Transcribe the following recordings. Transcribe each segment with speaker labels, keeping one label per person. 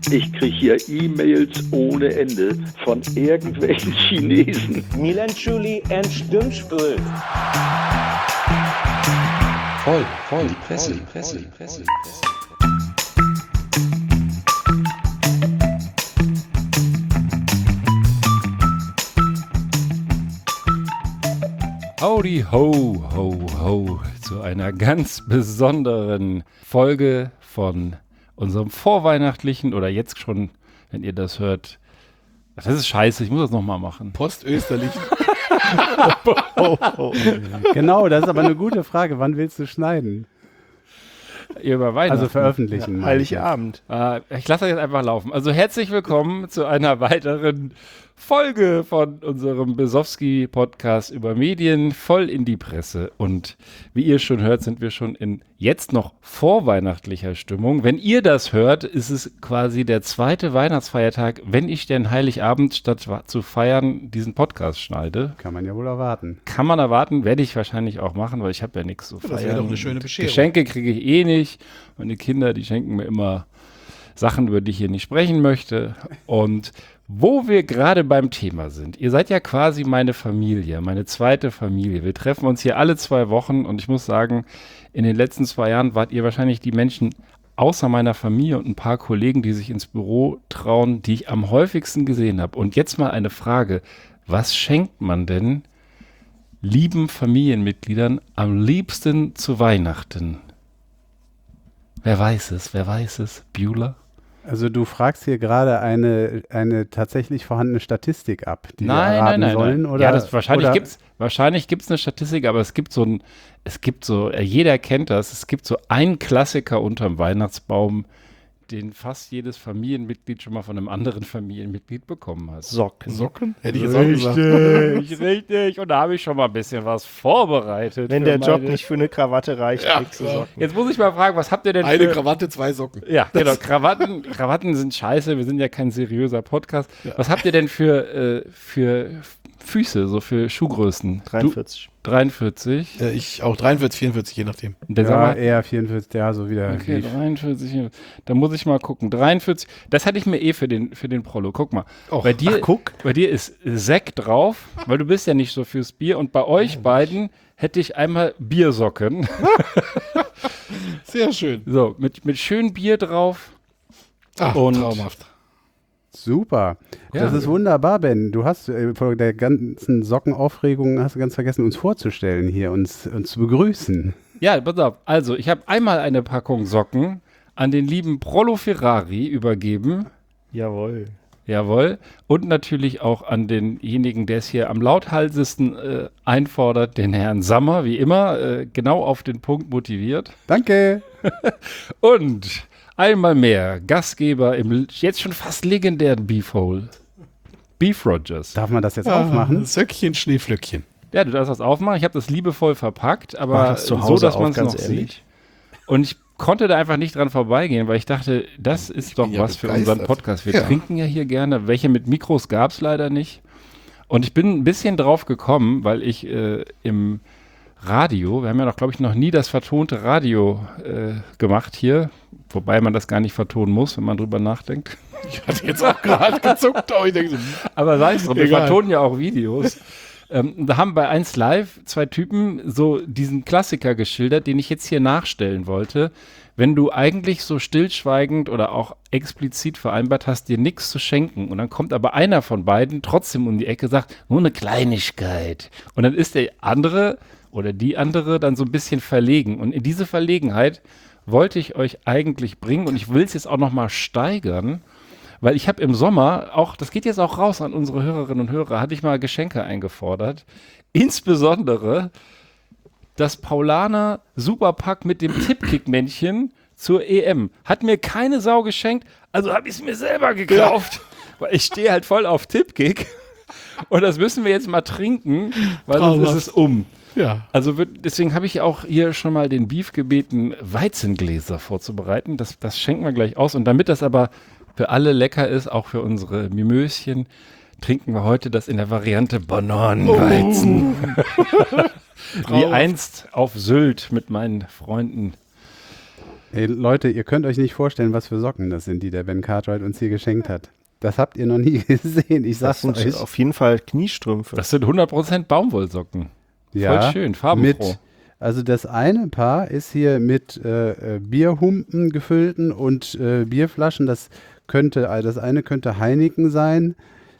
Speaker 1: Ich kriege hier E-Mails ohne Ende von irgendwelchen Chinesen.
Speaker 2: Milan-Chuli and Stimmspült.
Speaker 3: Voll, die Presse.
Speaker 4: Howdy ho, ho, ho, zu einer ganz besonderen Folge von unserem vorweihnachtlichen, oder jetzt schon, wenn ihr das hört, das ist scheiße, ich muss das nochmal machen.
Speaker 5: Postösterlichen.
Speaker 6: Genau, das ist aber eine gute Frage. Wann willst du schneiden?
Speaker 4: Über Weihnachten.
Speaker 6: Also veröffentlichen.
Speaker 5: Heiligabend.
Speaker 4: Ich lasse das jetzt einfach laufen. Also herzlich willkommen zu einer weiteren Folge von unserem Besowski-Podcast über Medien, voll in die Presse. Und wie ihr schon hört, sind wir schon in jetzt noch vorweihnachtlicher Stimmung. Wenn ihr das hört, ist es quasi der zweite Weihnachtsfeiertag, wenn ich denn Heiligabend statt zu feiern diesen Podcast schneide.
Speaker 6: Kann man ja wohl erwarten.
Speaker 4: Kann man erwarten, werde ich wahrscheinlich auch machen, weil ich habe ja nichts zu feiern.
Speaker 5: Das wäre doch eine schöne Bescherung.
Speaker 4: Geschenke kriege ich eh nicht. Meine Kinder, die schenken mir immer Sachen, über die ich hier nicht sprechen möchte. Und wo wir gerade beim Thema sind, ihr seid ja quasi meine Familie, meine zweite Familie. Wir treffen uns hier alle 2 Wochen und ich muss sagen, in den letzten 2 Jahren wart ihr wahrscheinlich die Menschen außer meiner Familie und ein paar Kollegen, die sich ins Büro trauen, die ich am häufigsten gesehen habe. Und jetzt mal eine Frage, was schenkt man denn lieben Familienmitgliedern am liebsten zu Weihnachten? Wer weiß es? Bueller?
Speaker 6: Also du fragst hier gerade eine tatsächlich vorhandene Statistik ab, die wir erraten sollen?
Speaker 4: Nein.
Speaker 6: Oder,
Speaker 4: ja, wahrscheinlich
Speaker 6: oder
Speaker 4: gibt's eine Statistik, aber es gibt jeder kennt das, es gibt so einen Klassiker unterm Weihnachtsbaum, den fast jedes Familienmitglied schon mal von einem anderen Familienmitglied bekommen hat.
Speaker 5: Socken? Hätte ich jetzt auch gesagt.
Speaker 4: Richtig. Und da habe ich schon mal ein bisschen was vorbereitet.
Speaker 2: Wenn der Job nicht für eine Krawatte reicht,
Speaker 5: Ja,
Speaker 2: kriegst du
Speaker 5: klar.
Speaker 2: Socken.
Speaker 4: Jetzt muss ich mal fragen, was habt ihr denn
Speaker 5: Eine Krawatte, 2 Socken.
Speaker 4: Ja, genau. Krawatten sind scheiße. Wir sind ja kein seriöser Podcast. Ja. Was habt ihr denn für Füße, so für Schuhgrößen?
Speaker 2: 43.
Speaker 4: 43.
Speaker 5: Ich auch 43, 44, je nachdem.
Speaker 6: ja, eher 44, ja, so wieder.
Speaker 4: Okay, 43. Da muss ich mal gucken. 43. Das hatte ich mir für den Prollo. Guck mal. Bei dir ist Sekt drauf, weil du bist ja nicht so fürs Bier. Und bei euch beiden hätte ich einmal Biersocken.
Speaker 5: Sehr schön.
Speaker 4: So, mit schön Bier drauf.
Speaker 5: Und traumhaft.
Speaker 6: Super.
Speaker 4: Ja.
Speaker 6: Das ist wunderbar, Ben. Du hast vor der ganzen Sockenaufregung hast du ganz vergessen, uns vorzustellen hier, uns zu begrüßen.
Speaker 4: Ja, pass auf. Also, ich habe einmal eine Packung Socken an den lieben Prollo Ferrari übergeben.
Speaker 2: Jawohl.
Speaker 4: Jawohl. Und natürlich auch an denjenigen, der es hier am lauthalsesten einfordert, den Herrn Sammer, wie immer, genau auf den Punkt motiviert.
Speaker 6: Danke.
Speaker 4: Und einmal mehr Gastgeber im jetzt schon fast legendären Beefhole. Beef Rogers.
Speaker 6: Darf man das jetzt aufmachen?
Speaker 5: Söckchen, Schneeflöckchen.
Speaker 4: Ja, du darfst das aufmachen. Ich habe das liebevoll verpackt, aber
Speaker 2: Mach das zu Hause
Speaker 4: so, dass
Speaker 2: auf,
Speaker 4: man es
Speaker 2: ganz
Speaker 4: noch
Speaker 2: ehrlich.
Speaker 4: sieht. Und ich konnte da einfach nicht dran vorbeigehen, weil ich dachte, das ist doch
Speaker 5: bin ja
Speaker 4: was für unseren
Speaker 5: begeistert.
Speaker 4: Podcast. Wir
Speaker 5: Ja.
Speaker 4: trinken ja hier gerne. Welche mit Mikros gab es leider nicht. Und ich bin ein bisschen drauf gekommen, weil ich im Radio, wir haben ja noch, glaube ich, noch nie das vertonte Radio gemacht hier, wobei man das gar nicht vertonen muss, wenn man drüber nachdenkt.
Speaker 5: Ich hatte jetzt auch gerade gezuckt, aber ich denke so,
Speaker 4: Aber sei es drum, wir
Speaker 5: Egal.
Speaker 4: vertonen ja auch Videos. Da haben bei 1 Live 2 Typen so diesen Klassiker geschildert, den ich jetzt hier nachstellen wollte. Wenn du eigentlich so stillschweigend oder auch explizit vereinbart hast, dir nichts zu schenken und dann kommt aber einer von beiden trotzdem um die Ecke, sagt, nur eine Kleinigkeit. Und dann ist der andere oder die andere dann so ein bisschen verlegen. Und in diese Verlegenheit wollte ich euch eigentlich bringen und ich will es jetzt auch noch mal steigern. Weil ich habe im Sommer auch, das geht jetzt auch raus an unsere Hörerinnen und Hörer, hatte ich mal Geschenke eingefordert. Insbesondere das Paulaner Superpack mit dem Tippkick-Männchen zur EM. Hat mir keine Sau geschenkt, also habe ich es mir selber gekauft. Weil ich stehe halt voll auf Tippkick. Und das müssen wir jetzt mal trinken, weil sonst ist es um.
Speaker 5: ja.
Speaker 4: Also deswegen habe ich auch hier schon mal den Beef gebeten, Weizengläser vorzubereiten. Das schenken wir gleich aus. Und damit das aber für alle lecker ist, auch für unsere Mimöschen, trinken wir heute das in der Variante Bananenweizen. Wie einst auf Sylt mit meinen Freunden
Speaker 6: Ey, Leute, ihr könnt euch nicht vorstellen, was für Socken das sind, die der Ben Cartwright uns hier geschenkt hat. Das habt ihr noch nie gesehen, ich
Speaker 2: Das
Speaker 6: sag's
Speaker 2: sind
Speaker 6: euch.
Speaker 2: auf jeden Fall Kniestrümpfe.
Speaker 4: Das sind 100% Baumwollsocken.
Speaker 6: Ja,
Speaker 4: Voll schön, farbenfroh.
Speaker 6: Also das eine Paar ist hier mit Bierhumpen gefüllten und Bierflaschen. Das eine könnte Heineken sein.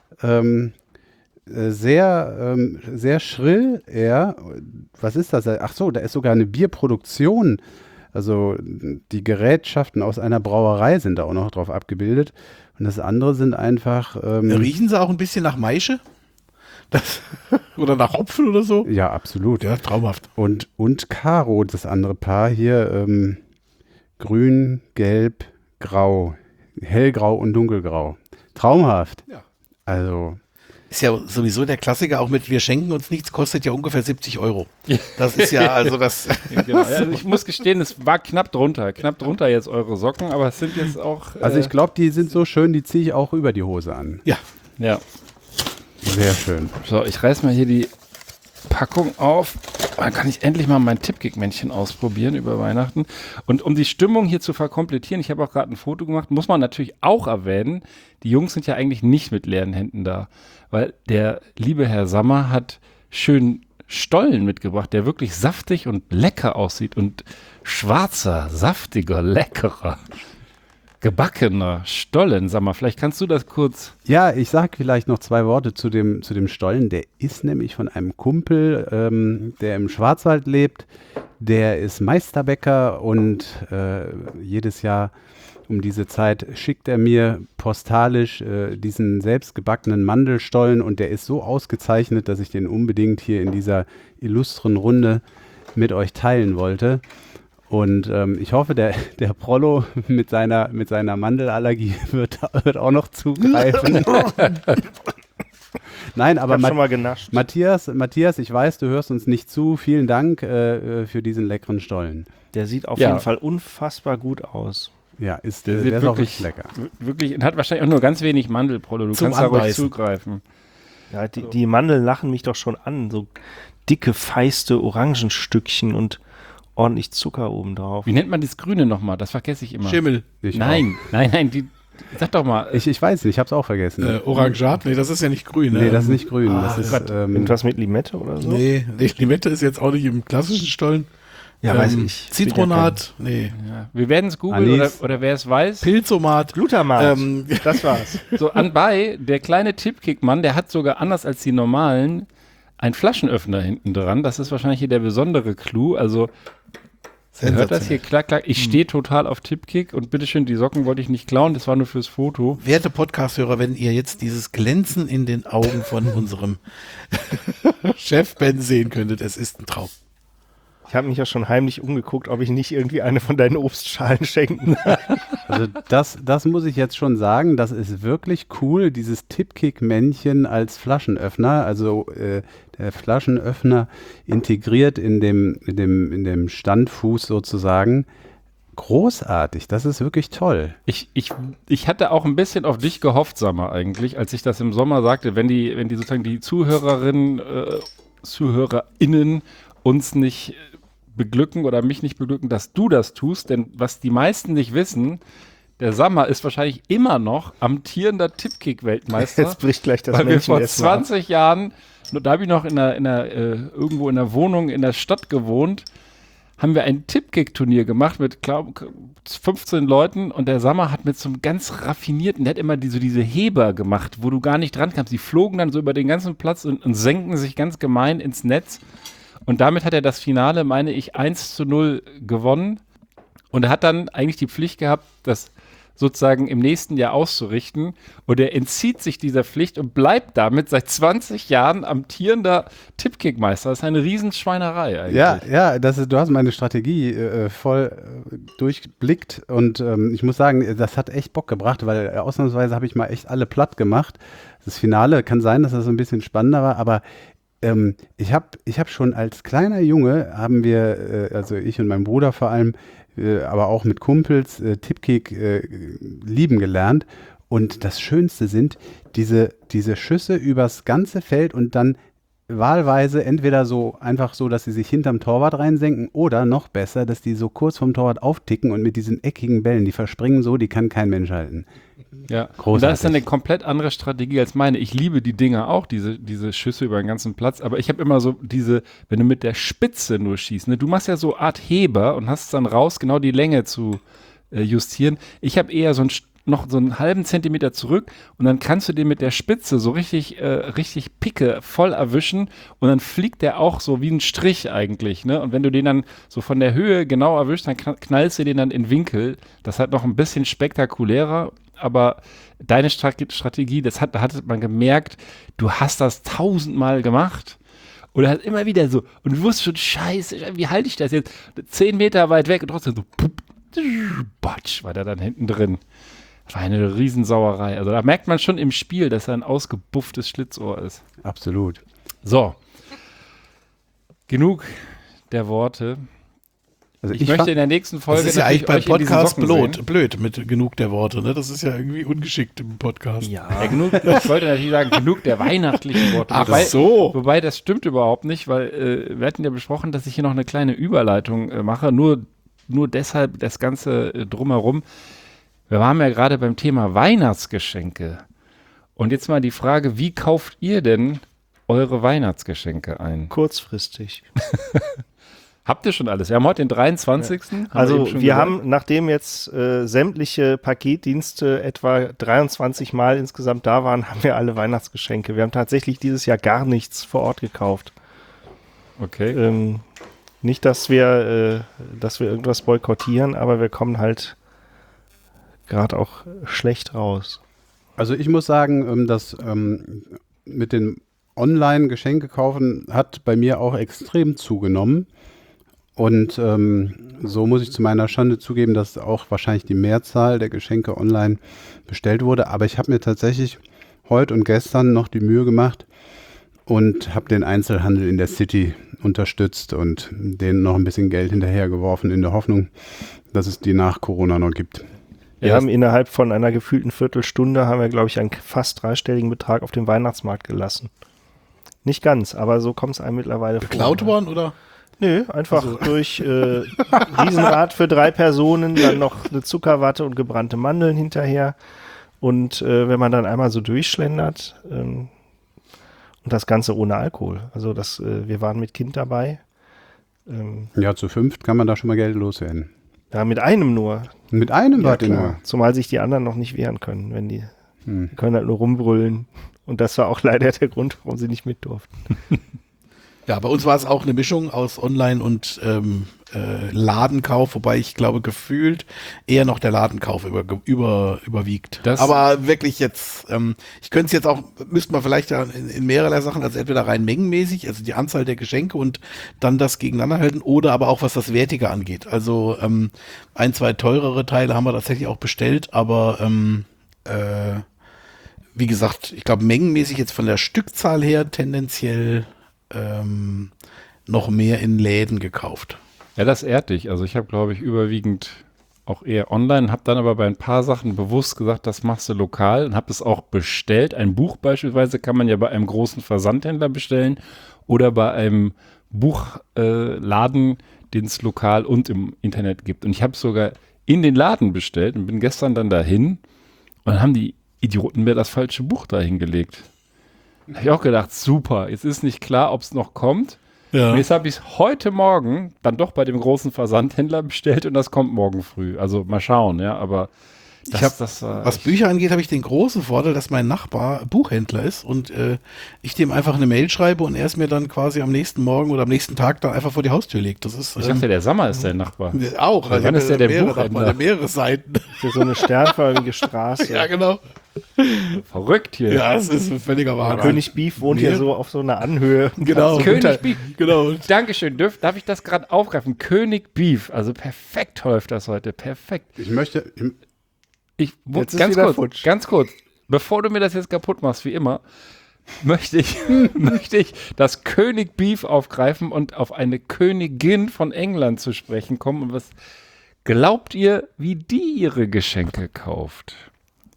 Speaker 6: Sehr schrill eher. Was ist das? Ach so, da ist sogar eine Bierproduktion. Also die Gerätschaften aus einer Brauerei sind da auch noch drauf abgebildet. Und das andere sind einfach...
Speaker 5: Riechen sie auch ein bisschen nach Maische? Oder nach Hopfen oder so?
Speaker 6: ja, absolut.
Speaker 5: Ja, traumhaft.
Speaker 6: Und Karo, das andere Paar hier, grün, gelb, grau, hellgrau und dunkelgrau. Traumhaft.
Speaker 5: Ja.
Speaker 6: Also,
Speaker 5: Ist ja sowieso der Klassiker, auch mit wir schenken uns nichts, kostet ja ungefähr 70 Euro. Das ist ja also das...
Speaker 4: Genau. Also ich muss gestehen, es war knapp drunter jetzt eure Socken, aber es sind jetzt auch...
Speaker 6: also ich glaube, die sind so schön, die ziehe ich auch über die Hose an.
Speaker 5: Ja.
Speaker 4: Ja.
Speaker 6: Sehr schön.
Speaker 4: So, ich reiß mal hier die Packung auf. Dann kann ich endlich mal mein Tippkick-Männchen ausprobieren über Weihnachten. Und um die Stimmung hier zu verkomplettieren, ich habe auch gerade ein Foto gemacht, muss man natürlich auch erwähnen, die Jungs sind ja eigentlich nicht mit leeren Händen da. Weil der liebe Herr Sammer hat schön Stollen mitgebracht, der wirklich saftig und lecker aussieht. Und schwarzer, saftiger, leckerer, gebackener Stollen. Sag mal, vielleicht kannst du das kurz...
Speaker 6: Ja, ich sag vielleicht noch 2 Worte zu dem Stollen. Der ist nämlich von einem Kumpel, der im Schwarzwald lebt. Der ist Meisterbäcker und jedes Jahr um diese Zeit schickt er mir postalisch diesen selbstgebackenen Mandelstollen und der ist so ausgezeichnet, dass ich den unbedingt hier in dieser illustren Runde mit euch teilen wollte. Und ich hoffe, der Prollo mit seiner Mandelallergie wird auch noch zugreifen. Nein, aber
Speaker 2: ich hab schon mal genascht.
Speaker 6: Matthias, ich weiß, du hörst uns nicht zu. Vielen Dank für diesen leckeren Stollen.
Speaker 2: Der sieht auf
Speaker 4: Ja.
Speaker 2: jeden Fall unfassbar gut aus.
Speaker 6: Ja, der
Speaker 4: sieht
Speaker 6: ist auch wirklich lecker.
Speaker 4: Wirklich, und hat wahrscheinlich auch nur ganz wenig Mandelprollo. Du
Speaker 5: Zum
Speaker 4: kannst da ruhig
Speaker 5: Anbeißen.
Speaker 4: zugreifen.
Speaker 2: Ja, die Mandeln lachen mich doch schon an. So dicke, feiste Orangenstückchen und ordentlich Zucker oben drauf.
Speaker 4: Wie nennt man das Grüne nochmal? Das vergesse ich immer.
Speaker 5: Schimmel.
Speaker 4: Nein, sag doch mal.
Speaker 6: Ich weiß nicht, ich habe es auch vergessen.
Speaker 5: Orangat? Nee, das ist ja nicht grün.
Speaker 6: Nee, das ist nicht grün.
Speaker 5: Ah,
Speaker 6: das ist,
Speaker 5: Gott.
Speaker 2: Irgendwas mit Limette oder so?
Speaker 5: Nee, Limette ist jetzt auch nicht im klassischen Stollen.
Speaker 2: Ja, weiß ich.
Speaker 5: Zitronat, nee.
Speaker 4: Ja, wir werden es googeln
Speaker 6: Anis.
Speaker 4: oder wer es weiß.
Speaker 5: Pilzomat.
Speaker 2: Glutamat. Das war's.
Speaker 4: So, anbei, der kleine Tippkick-Mann, der hat sogar anders als die normalen einen Flaschenöffner hinten dran. Das ist wahrscheinlich hier der besondere Clou. Also, ihr hört das hier, klack, klack. Ich stehe total auf Tippkick und bitteschön, die Socken wollte ich nicht klauen, das war nur fürs Foto.
Speaker 5: Werte Podcast-Hörer, wenn ihr jetzt dieses Glänzen in den Augen von unserem Chef Ben sehen könntet, es ist ein Traum.
Speaker 2: Ich habe mich ja schon heimlich umgeguckt, ob ich nicht irgendwie eine von deinen Obstschalen schenken kann.
Speaker 6: Also das muss ich jetzt schon sagen, das ist wirklich cool, dieses Tippkick-Männchen als Flaschenöffner, also der Flaschenöffner integriert in dem Standfuß sozusagen. Großartig, das ist wirklich toll.
Speaker 4: Ich hatte auch ein bisschen auf dich gehofft, Sammer, eigentlich, als ich das im Sommer sagte, wenn die sozusagen die ZuhörerInnen uns nicht beglücken oder mich nicht beglücken, dass du das tust, denn was die meisten nicht wissen, der Sammer ist wahrscheinlich immer noch amtierender Tippkick-Weltmeister.
Speaker 2: Jetzt bricht gleich das
Speaker 4: weil wir
Speaker 2: Männchen
Speaker 4: vor
Speaker 2: erst mal ab.
Speaker 4: 20 Jahren, da habe ich noch irgendwo in der Wohnung in der Stadt gewohnt, haben wir ein Tippkick-Turnier gemacht mit 15 Leuten und der Sammer hat mit so einem ganz raffinierten, der hat immer diese Heber gemacht, wo du gar nicht dran kamst. Die flogen dann so über den ganzen Platz und senken sich ganz gemein ins Netz. Und damit hat er das Finale, meine ich, 1:0 gewonnen. Und er hat dann eigentlich die Pflicht gehabt, das sozusagen im nächsten Jahr auszurichten. Und er entzieht sich dieser Pflicht und bleibt damit seit 20 Jahren amtierender Tippkickmeister. Das ist eine Riesenschweinerei eigentlich.
Speaker 6: Ja, du hast meine Strategie voll durchblickt und ich muss sagen, das hat echt Bock gebracht, weil ausnahmsweise habe ich mal echt alle platt gemacht. Das Finale kann sein, dass das ein bisschen spannender war, aber ich hab schon als kleiner Junge, haben wir, also ich und mein Bruder vor allem, aber auch mit Kumpels, Tippkick lieben gelernt. Und das Schönste sind diese Schüsse übers ganze Feld und dann wahlweise entweder so einfach so, dass sie sich hinterm Torwart reinsenken oder noch besser, dass die so kurz vom Torwart aufticken und mit diesen eckigen Bällen, die verspringen so, die kann kein Mensch halten.
Speaker 4: Ja, und
Speaker 6: Großartig.
Speaker 4: das ist dann eine komplett andere Strategie als meine. Ich liebe die Dinger auch, diese Schüsse über den ganzen Platz, aber ich habe immer so wenn du mit der Spitze nur schießt, ne? Du machst ja so Art Heber und hast dann raus, genau die Länge zu justieren. Ich habe eher noch so einen halben Zentimeter zurück und dann kannst du den mit der Spitze so richtig Picke voll erwischen und dann fliegt der auch so wie ein Strich eigentlich, ne? Und wenn du den dann so von der Höhe genau erwischst, dann knallst du den dann in Winkel. Das hat noch ein bisschen spektakulärer, aber deine Strategie, da hat man gemerkt, du hast das 1000-mal gemacht. Oder halt immer wieder so, und du wusstest schon, scheiße, wie halte ich das jetzt? 10 Meter weit weg und trotzdem so, batsch, war der dann hinten drin. War eine Riesensauerei. Also da merkt man schon im Spiel, dass er ein ausgebufftes Schlitzohr ist.
Speaker 6: Absolut.
Speaker 4: So. Genug der Worte.
Speaker 6: Also
Speaker 4: Ich möchte in der nächsten Folge
Speaker 5: Das ist ja eigentlich beim
Speaker 4: euch in diesen
Speaker 5: Podcast
Speaker 4: Socken sehen.
Speaker 5: blöd mit genug der Worte. Ne? Das ist ja irgendwie ungeschickt im Podcast.
Speaker 2: Ja.
Speaker 4: Ja, genug, ich wollte natürlich sagen, genug der weihnachtlichen Worte.
Speaker 5: Ach so.
Speaker 4: Wobei das stimmt überhaupt nicht, weil wir hatten ja besprochen, dass ich hier noch eine kleine Überleitung mache. Nur deshalb das Ganze drumherum. Wir waren ja gerade beim Thema Weihnachtsgeschenke. Und jetzt mal die Frage, wie kauft ihr denn eure Weihnachtsgeschenke ein?
Speaker 2: Kurzfristig.
Speaker 4: Habt ihr schon alles? Wir haben heute den 23.
Speaker 2: Also wir haben, nachdem jetzt sämtliche Paketdienste etwa 23 Mal insgesamt da waren, haben wir alle Weihnachtsgeschenke. Wir haben tatsächlich dieses Jahr gar nichts vor Ort gekauft.
Speaker 4: Okay.
Speaker 2: Nicht, dass wir irgendwas boykottieren, aber wir kommen halt gerade auch schlecht raus.
Speaker 6: Also ich muss sagen, dass mit den Online-Geschenke kaufen hat bei mir auch extrem zugenommen. Und so muss ich zu meiner Schande zugeben, dass auch wahrscheinlich die Mehrzahl der Geschenke online bestellt wurde. Aber ich habe mir tatsächlich heute und gestern noch die Mühe gemacht und habe den Einzelhandel in der City unterstützt und denen noch ein bisschen Geld hinterhergeworfen in der Hoffnung, dass es die nach Corona noch gibt.
Speaker 2: Wir haben innerhalb von einer gefühlten Viertelstunde, glaube ich, einen fast dreistelligen Betrag auf dem Weihnachtsmarkt gelassen. Nicht ganz, aber so kommt es einem mittlerweile vor.
Speaker 5: Geklaut worden, oder?
Speaker 2: Nö, einfach durch Riesenrad für 3 Personen, dann noch eine Zuckerwatte und gebrannte Mandeln hinterher. Und wenn man dann einmal so durchschlendert und das Ganze ohne Alkohol. Also wir waren mit Kind dabei.
Speaker 6: Ja, zu 5 kann man da schon mal Geld loswerden.
Speaker 2: Ja, mit einem nur.
Speaker 6: Mit einem
Speaker 2: Ja,
Speaker 6: wart ihr
Speaker 2: klar.
Speaker 6: nur.
Speaker 2: Zumal sich die anderen noch nicht wehren können, wenn die können halt nur rumbrüllen. Und das war auch leider der Grund, warum sie nicht mit durften.
Speaker 5: Ja, bei uns war es auch eine Mischung aus Online- und Ladenkauf, wobei ich glaube, gefühlt eher noch der Ladenkauf überwiegt. Aber wirklich jetzt, ich könnte es jetzt auch, müsste man vielleicht ja in mehrerlei Sachen, also entweder rein mengenmäßig, also die Anzahl der Geschenke und dann das gegeneinander halten, oder aber auch was das Wertige angeht. Also 1, 2 teurere Teile haben wir tatsächlich auch bestellt, aber wie gesagt, ich glaube mengenmäßig jetzt von der Stückzahl her tendenziell noch mehr in Läden gekauft.
Speaker 4: Ja, das ehrt dich. Also ich habe, glaube ich, überwiegend auch eher online, habe dann aber bei ein paar Sachen bewusst gesagt, das machst du lokal und habe es auch bestellt. Ein Buch beispielsweise kann man ja bei einem großen Versandhändler bestellen oder bei einem Buchladen, den es lokal und im Internet gibt. Und ich habe es sogar in den Laden bestellt und bin gestern dann dahin und dann haben die Idioten mir das falsche Buch da hingelegt. Da habe ich auch gedacht, super, jetzt ist nicht klar, ob es noch kommt.
Speaker 5: Ja.
Speaker 4: Und jetzt habe ich es heute Morgen dann doch bei dem großen Versandhändler bestellt und das kommt morgen früh. Also mal schauen, ja, aber
Speaker 5: was Bücher angeht, habe ich den großen Vorteil, dass mein Nachbar Buchhändler ist und ich dem einfach eine Mail schreibe und er es mir dann quasi am nächsten Morgen oder am nächsten Tag dann einfach vor die Haustür legt. Das ist,
Speaker 4: ich dachte, der Sammer ist dein Nachbar.
Speaker 5: Auch.
Speaker 4: Wann ist der Buchhändler?
Speaker 5: Mehrere Seiten.
Speaker 2: Für so eine sternförmige Straße.
Speaker 5: Ja, genau.
Speaker 4: Verrückt hier.
Speaker 5: Ja, es ist ein völliger Wahnsinn.
Speaker 2: König Beef wohnt hier so auf so einer Anhöhe.
Speaker 5: Genau.
Speaker 4: König Beef.
Speaker 5: Genau.
Speaker 4: Dankeschön, darf ich das gerade aufgreifen? König Beef, also perfekt läuft das heute, perfekt.
Speaker 6: Ich möchte,
Speaker 2: Jetzt ist wieder futsch.
Speaker 4: Ganz kurz, bevor du mir das jetzt kaputt machst, wie immer, möchte ich das König Beef aufgreifen und auf eine Königin von England zu sprechen kommen. Und was glaubt ihr, wie die ihre Geschenke kauft?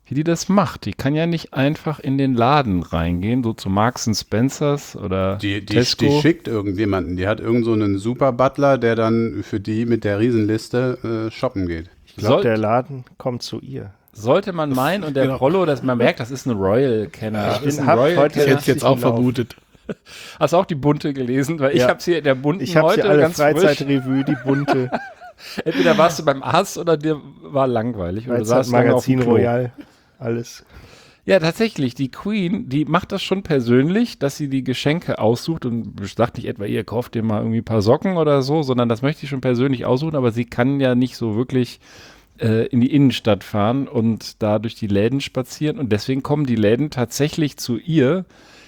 Speaker 4: wie die das macht. Die kann ja nicht einfach in den Laden reingehen, so zu Marks & Spencers oder Tesco.
Speaker 6: Die schickt irgendjemanden. Die hat irgend so einen Super-Butler, der dann für die mit der Riesenliste shoppen geht.
Speaker 2: Ich glaube, der Laden kommt zu ihr.
Speaker 4: Sollte man meinen, und der Rollo, dass man merkt, das ist ein Royal-Kenner.
Speaker 5: Ich hätte es jetzt auch vermutet.
Speaker 4: Hast du auch die bunte gelesen? Weil ich habe sie in der bunten
Speaker 2: ich habe sie alle
Speaker 4: ganz
Speaker 2: Freizeitrevue, die bunte.
Speaker 4: Entweder warst du beim Arzt oder dir war langweilig. Oder
Speaker 2: Magazin Royal, alles.
Speaker 4: Ja, tatsächlich, die Queen, die macht das schon persönlich, dass sie die Geschenke aussucht und sagt nicht etwa, ihr kauft dir mal irgendwie ein paar Socken oder so, sondern das möchte ich schon persönlich aussuchen, aber sie kann ja nicht so wirklich in die Innenstadt fahren und da durch die Läden spazieren und deswegen kommen die Läden tatsächlich zu ihr.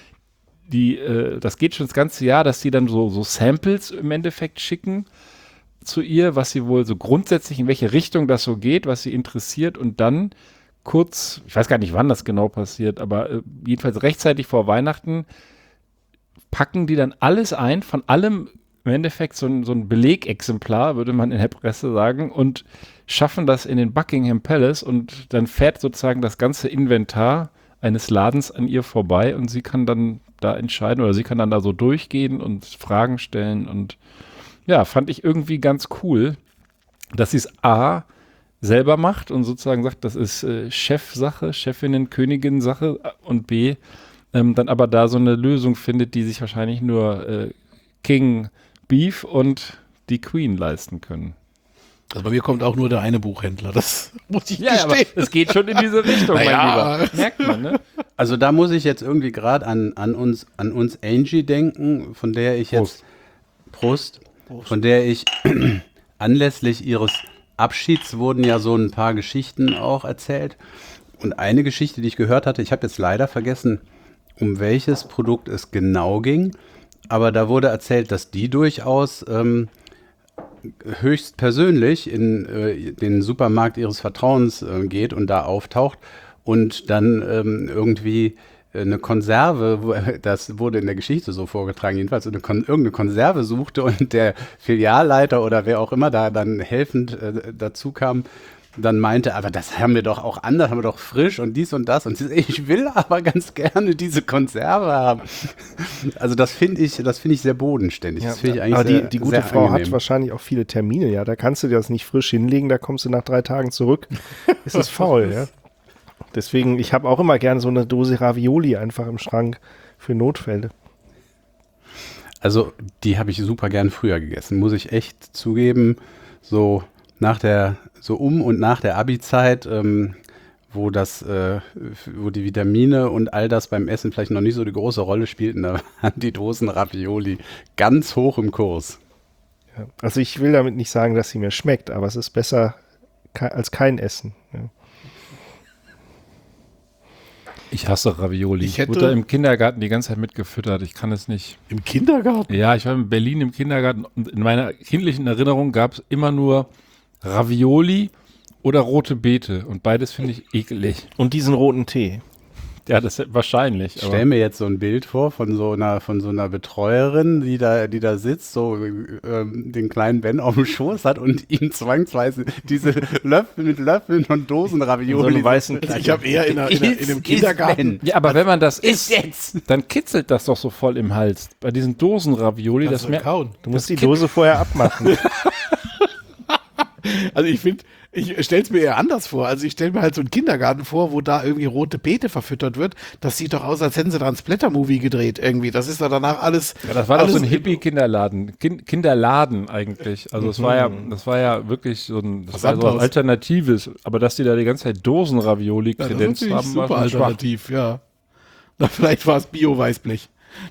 Speaker 4: Das geht schon das ganze Jahr, dass sie dann so Samples im Endeffekt schicken zu ihr, was sie wohl so grundsätzlich, in welche Richtung das so geht, was sie interessiert und dann kurz, ich weiß gar nicht, wann das genau passiert, aber jedenfalls rechtzeitig vor Weihnachten packen die dann alles ein, von allem im Endeffekt so ein Belegexemplar, würde man in der Presse sagen, und schaffen das in den Buckingham Palace und dann fährt sozusagen das ganze Inventar eines Ladens an ihr vorbei und sie kann dann da entscheiden oder sie kann dann da so durchgehen und Fragen stellen und ja, fand ich irgendwie ganz cool, dass sie es A selber macht und sozusagen sagt, das ist Chefsache, Chefinnen, Königin-Sache und B dann aber da so eine Lösung findet, die sich wahrscheinlich nur King Beef und die Queen leisten können.
Speaker 5: Also bei mir kommt auch nur der eine Buchhändler, das muss ich
Speaker 4: gestehen. Aber es geht schon in diese Richtung, mein Lieber. Merkt man, ne?
Speaker 6: Also da muss ich jetzt irgendwie gerade an uns Angie denken, von der ich jetzt Prost. Von der ich anlässlich ihres Abschieds wurden ja so ein paar Geschichten auch erzählt. Und eine Geschichte, die ich gehört hatte, ich habe jetzt leider vergessen, um welches Produkt es genau ging, aber da wurde erzählt, dass die durchaus höchst persönlich in den Supermarkt ihres Vertrauens geht und da auftaucht und dann irgendwie eine Konserve, das wurde in der Geschichte so vorgetragen, jedenfalls irgendeine Konserve suchte und der Filialleiter oder wer auch immer da dann helfend dazu kam, dann meinte, aber das haben wir doch auch anders, haben wir doch frisch und dies und das und ich will aber ganz gerne diese Konserve haben. Also das finde ich sehr bodenständig. Das finde ich eigentlich
Speaker 2: aber die gute Frau angenehm. Hat wahrscheinlich auch viele Termine, ja, da kannst du dir das nicht frisch hinlegen, da kommst du nach 3 Tagen zurück, ist es faul, ja. Deswegen, ich habe auch immer gerne so eine Dose Ravioli einfach im Schrank für Notfälle.
Speaker 6: Also die habe ich super gern früher gegessen, muss ich echt zugeben. So um und nach der Abi-Zeit, wo die Vitamine und all das beim Essen vielleicht noch nicht so die große Rolle spielten, da waren die Dosen Ravioli ganz hoch im Kurs.
Speaker 2: Ja, also ich will damit nicht sagen, dass sie mir schmeckt, aber es ist besser als kein Essen. Ja.
Speaker 4: Ich hasse Ravioli. Ich wurde im Kindergarten die ganze Zeit mitgefüttert. Ich kann es nicht.
Speaker 5: Im Kindergarten?
Speaker 4: Ja, ich war in Berlin im Kindergarten und in meiner kindlichen Erinnerung gab es immer nur Ravioli oder rote Beete und beides finde ich ekelig.
Speaker 2: Und diesen roten Tee.
Speaker 4: Ja, das ist wahrscheinlich.
Speaker 6: Ich stelle mir jetzt so ein Bild vor von so einer Betreuerin, die da sitzt, so den kleinen Ben auf dem Schoß hat und ihm zwangsweise diese Löffel mit Löffeln und Dosen Ravioli.
Speaker 2: So weißen
Speaker 5: ich habe eher in einem Kindergarten.
Speaker 4: Ja, aber wenn man das isst, dann kitzelt das doch so voll im Hals. Bei diesen Dosen Ravioli, das mehr.
Speaker 2: Du musst die Dose vorher abmachen.
Speaker 5: Also ich stelle es mir eher anders vor. Also ich stelle mir halt so einen Kindergarten vor, wo da irgendwie rote Beete verfüttert wird. Das sieht doch aus, als hätten sie da einen Splatter-Movie gedreht irgendwie. Das ist doch danach alles.
Speaker 4: Ja, das war doch so ein Hippie-Kinderladen. Kinderladen eigentlich. Also das war ja wirklich so ein Alternatives. Aber dass die da die ganze Zeit Dosen-Ravioli kredenzt haben,
Speaker 5: super war alternativ, ja. Na, vielleicht war es Bio-Weißblech.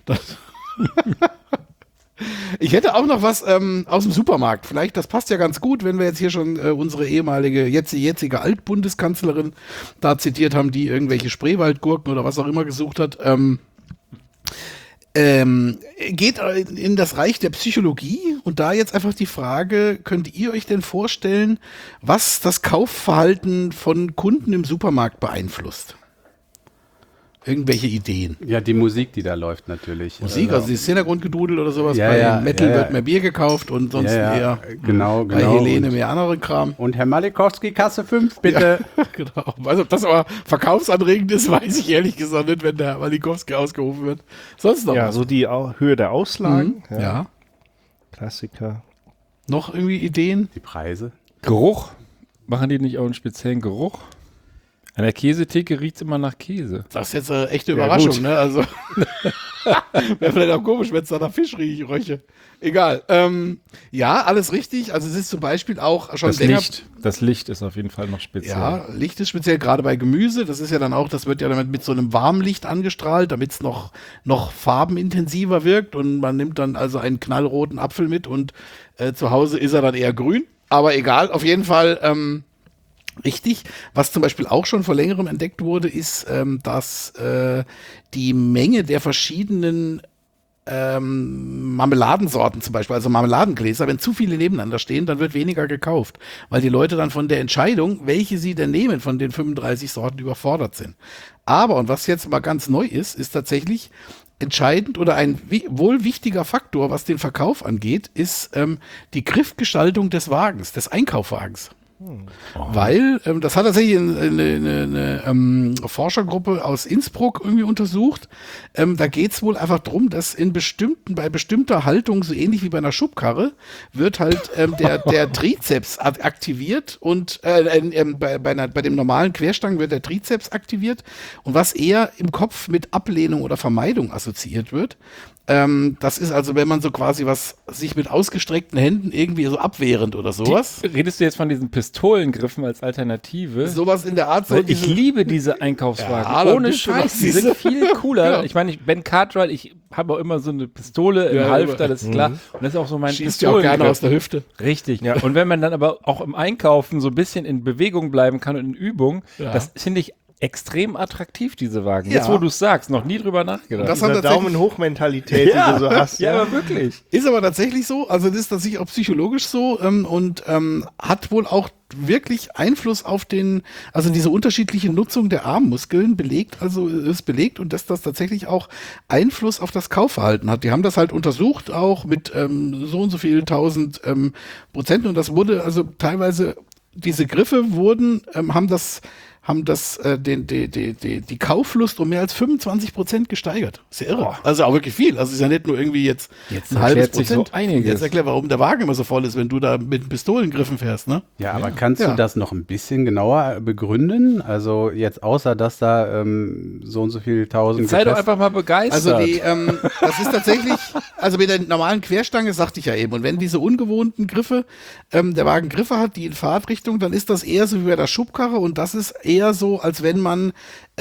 Speaker 5: Ich hätte auch noch was aus dem Supermarkt. Vielleicht, das passt ja ganz gut, wenn wir jetzt hier schon unsere ehemalige, jetzige Altbundeskanzlerin da zitiert haben, die irgendwelche Spreewaldgurken oder was auch immer gesucht hat. Geht in das Reich der Psychologie und da jetzt einfach die Frage, könnt ihr euch denn vorstellen, was das Kaufverhalten von Kunden im Supermarkt beeinflusst? irgendwelche Ideen?
Speaker 6: Ja, die Musik, die da läuft natürlich.
Speaker 5: Musik, also dieses Hintergrundgedudel oder sowas.
Speaker 6: Ja,
Speaker 5: bei
Speaker 6: ja,
Speaker 5: Metal
Speaker 6: ja,
Speaker 5: wird mehr Bier gekauft und sonst eher
Speaker 6: genau.
Speaker 5: bei Helene mehr andere Kram.
Speaker 6: Und Herr Malikowski, Kasse 5, bitte.
Speaker 5: Ja, genau. Also, ob das aber verkaufsanregend ist, weiß ich ehrlich gesagt nicht, wenn der Malikowski ausgerufen wird. Sonst noch was?
Speaker 2: so die Höhe der Auslagen.
Speaker 5: Ja.
Speaker 2: Klassiker.
Speaker 5: Noch irgendwie Ideen?
Speaker 6: Die Preise.
Speaker 4: Geruch. Machen die nicht auch einen speziellen Geruch? An der Käsetheke riecht es immer nach Käse.
Speaker 5: Das ist jetzt eine echte Überraschung,
Speaker 2: gut.
Speaker 5: ne? Also, wäre vielleicht auch komisch, wenn es da nach Fisch röche. Egal. Ja, alles richtig. Also, es ist zum Beispiel auch schon
Speaker 4: Das Licht ist auf jeden Fall noch speziell.
Speaker 5: Ja, Licht ist speziell, gerade bei Gemüse. Das ist ja dann auch, das wird ja damit mit so einem Warmlicht angestrahlt, damit es noch farbenintensiver wirkt. Und man nimmt dann also einen knallroten Apfel mit und zu Hause ist er dann eher grün. Aber egal, auf jeden Fall richtig. Was zum Beispiel auch schon vor längerem entdeckt wurde, ist, dass die Menge der verschiedenen Marmeladensorten zum Beispiel, also Marmeladengläser, wenn zu viele nebeneinander stehen, dann wird weniger gekauft, weil die Leute dann von der Entscheidung, welche sie denn nehmen, von den 35 Sorten überfordert sind. Aber, und was jetzt mal ganz neu ist tatsächlich entscheidend oder ein wohl wichtiger Faktor, was den Verkauf angeht, ist die Griffgestaltung des Wagens, des Einkaufswagens. Weil, das hat tatsächlich eine Forschergruppe aus Innsbruck irgendwie untersucht. Da geht es wohl einfach drum, dass bei bestimmter Haltung, so ähnlich wie bei einer Schubkarre, wird halt der Trizeps aktiviert und bei dem normalen Querstangen wird der Trizeps aktiviert. Und was eher im Kopf mit Ablehnung oder Vermeidung assoziiert wird. Das ist also, wenn man so quasi sich mit ausgestreckten Händen irgendwie so abwehrend oder sowas.
Speaker 4: Redest du jetzt von diesen Pistolengriffen als Alternative?
Speaker 5: Sowas in der Art.
Speaker 4: Weil ich liebe diese Einkaufswagen.
Speaker 5: Ja,
Speaker 4: ohne Scheiß. Die sind viel cooler. Ja. Ich meine, Ben Cartwright, ich habe auch immer so eine Pistole im Halfter, das ist klar. Und das ist auch so mein
Speaker 5: Schießt ja auch gerne aus der Hüfte.
Speaker 4: Richtig. Ja. Und wenn man dann aber auch im Einkaufen so ein bisschen in Bewegung bleiben kann und in Übung, das finde ich extrem attraktiv, diese Wagen. Ja. Jetzt, wo du es sagst, noch nie drüber nachgedacht.
Speaker 2: Das hat Daumen-hoch-Mentalität, die du so hast.
Speaker 4: Ja, aber wirklich.
Speaker 5: Ist aber tatsächlich so, also das ist tatsächlich auch psychologisch so und hat wohl auch wirklich Einfluss auf also diese unterschiedliche Nutzung der Armmuskeln ist belegt und dass das tatsächlich auch Einfluss auf das Kaufverhalten hat. Die haben das halt untersucht, auch mit so und so viel 1000 Prozent und das wurde also teilweise, diese Griffe haben die Kauflust um mehr als 25% gesteigert. Ist ja irre. Also auch wirklich viel. Also ist ja nicht nur irgendwie jetzt
Speaker 4: ein halbes Prozent.
Speaker 5: So einiges. Jetzt erklär, warum der Wagen immer so voll ist, wenn du da mit Pistolengriffen fährst, ne?
Speaker 6: Ja, aber kannst du das noch ein bisschen genauer begründen? Also jetzt außer, dass da so und so viel 1000...
Speaker 4: Sei doch einfach mal begeistert.
Speaker 5: Also das ist tatsächlich, also mit der normalen Querstange, sagte ich ja eben, und wenn diese ungewohnten Griffe, der Wagen Griffe hat, die in Fahrtrichtung, dann ist das eher so wie bei der Schubkarre und das ist eher so, als wenn man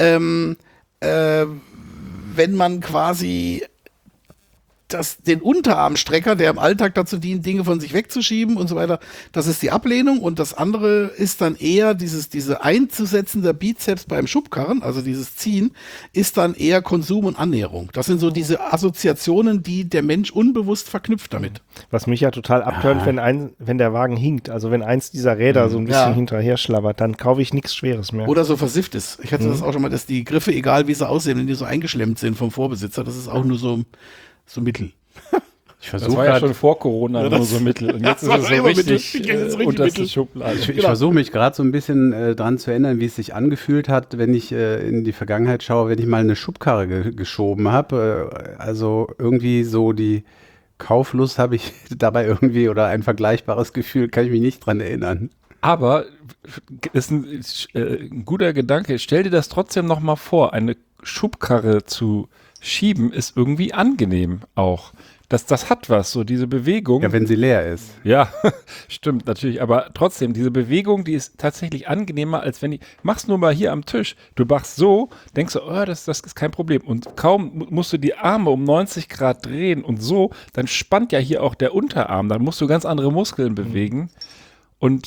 Speaker 5: quasi den Unterarmstrecker, der im Alltag dazu dient, Dinge von sich wegzuschieben und so weiter, das ist die Ablehnung und das andere ist dann eher diese Einzusetzen der Bizeps beim Schubkarren, also dieses Ziehen, ist dann eher Konsum und Annäherung. Das sind so diese Assoziationen, die der Mensch unbewusst verknüpft damit.
Speaker 2: Was mich ja total abtönt, wenn der Wagen hinkt, also wenn eins dieser Räder so ein bisschen hinterher schlabbert, dann kaufe ich nichts Schweres mehr.
Speaker 5: Oder so versifft ist. Ich hatte das auch schon mal, dass die Griffe, egal wie sie aussehen, wenn die so eingeschlemmt sind vom Vorbesitzer, das ist auch nur so Mittel.
Speaker 4: Das war ja schon vor Corona nur so Mittel. Und jetzt ist es so richtig unterste Schublade.
Speaker 6: Ich versuche mich gerade so ein bisschen dran zu erinnern, wie es sich angefühlt hat, wenn ich in die Vergangenheit schaue, wenn ich mal eine Schubkarre geschoben habe. Also irgendwie so die Kauflust habe ich dabei irgendwie oder ein vergleichbares Gefühl, kann ich mich nicht dran erinnern.
Speaker 4: Aber ist ein guter Gedanke. Stell dir das trotzdem noch mal vor, eine Schubkarre zu schieben ist irgendwie angenehm auch. Das hat was, so diese Bewegung.
Speaker 6: Ja, wenn sie leer ist.
Speaker 4: Ja, stimmt natürlich, aber trotzdem, diese Bewegung, die ist tatsächlich angenehmer, als wenn mach's nur mal hier am Tisch. Du machst so, denkst du, das ist kein Problem. Und kaum musst du die Arme um 90 Grad drehen und so, dann spannt ja hier auch der Unterarm. Dann musst du ganz andere Muskeln bewegen. Und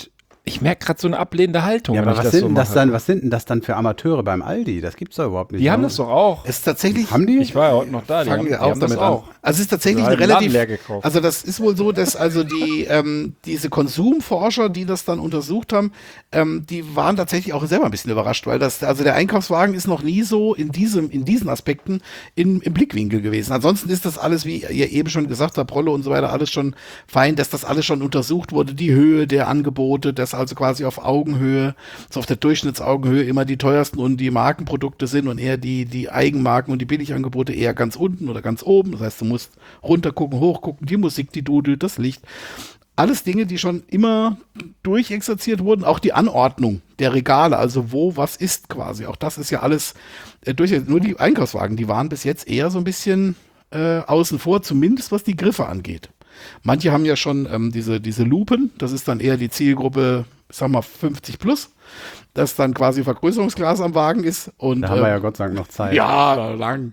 Speaker 4: Ich merke gerade so eine ablehnende Haltung.
Speaker 6: Ja, aber
Speaker 4: wenn
Speaker 6: was
Speaker 4: ich
Speaker 6: sind,
Speaker 4: das so mache.
Speaker 6: was sind denn das dann für Amateure beim Aldi? Das gibt's doch überhaupt nicht.
Speaker 4: Die haben das doch auch.
Speaker 5: Es ist tatsächlich.
Speaker 6: Haben die?
Speaker 4: Ich war ja heute noch da.
Speaker 5: Fangen wir
Speaker 4: die
Speaker 5: auch
Speaker 4: haben das
Speaker 5: damit an. Also es ist tatsächlich
Speaker 4: Also
Speaker 5: eine
Speaker 4: halben
Speaker 5: relativ.
Speaker 4: Laden leer gekauft.
Speaker 5: Also das ist wohl so, dass also diese Konsumforscher, die das dann untersucht haben, die waren tatsächlich auch selber ein bisschen überrascht, weil also der Einkaufswagen ist noch nie so in diesen Aspekten im Blickwinkel gewesen. Ansonsten ist das alles, wie ihr eben schon gesagt habt, Rolle und so weiter, alles schon fein, dass das alles schon untersucht wurde, die Höhe der Angebote, dass also quasi auf Augenhöhe, so auf der Durchschnittsaugenhöhe immer die teuersten und die Markenprodukte sind und eher die Eigenmarken und die Billigangebote eher ganz unten oder ganz oben. Das heißt, du musst runtergucken, hochgucken, die Musik, die dudelt, das Licht. Alles Dinge, die schon immer durchexerziert wurden. Auch die Anordnung der Regale, also wo was ist quasi. Auch das ist ja alles nur die Einkaufswagen, die waren bis jetzt eher so ein bisschen außen vor, zumindest was die Griffe angeht. Manche haben ja schon diese Lupen, das ist dann eher die Zielgruppe, ich sag mal 50 plus, das dann quasi Vergrößerungsglas am Wagen ist. Und,
Speaker 6: Da haben wir ja Gott sei Dank noch Zeit.
Speaker 5: Ja, lang.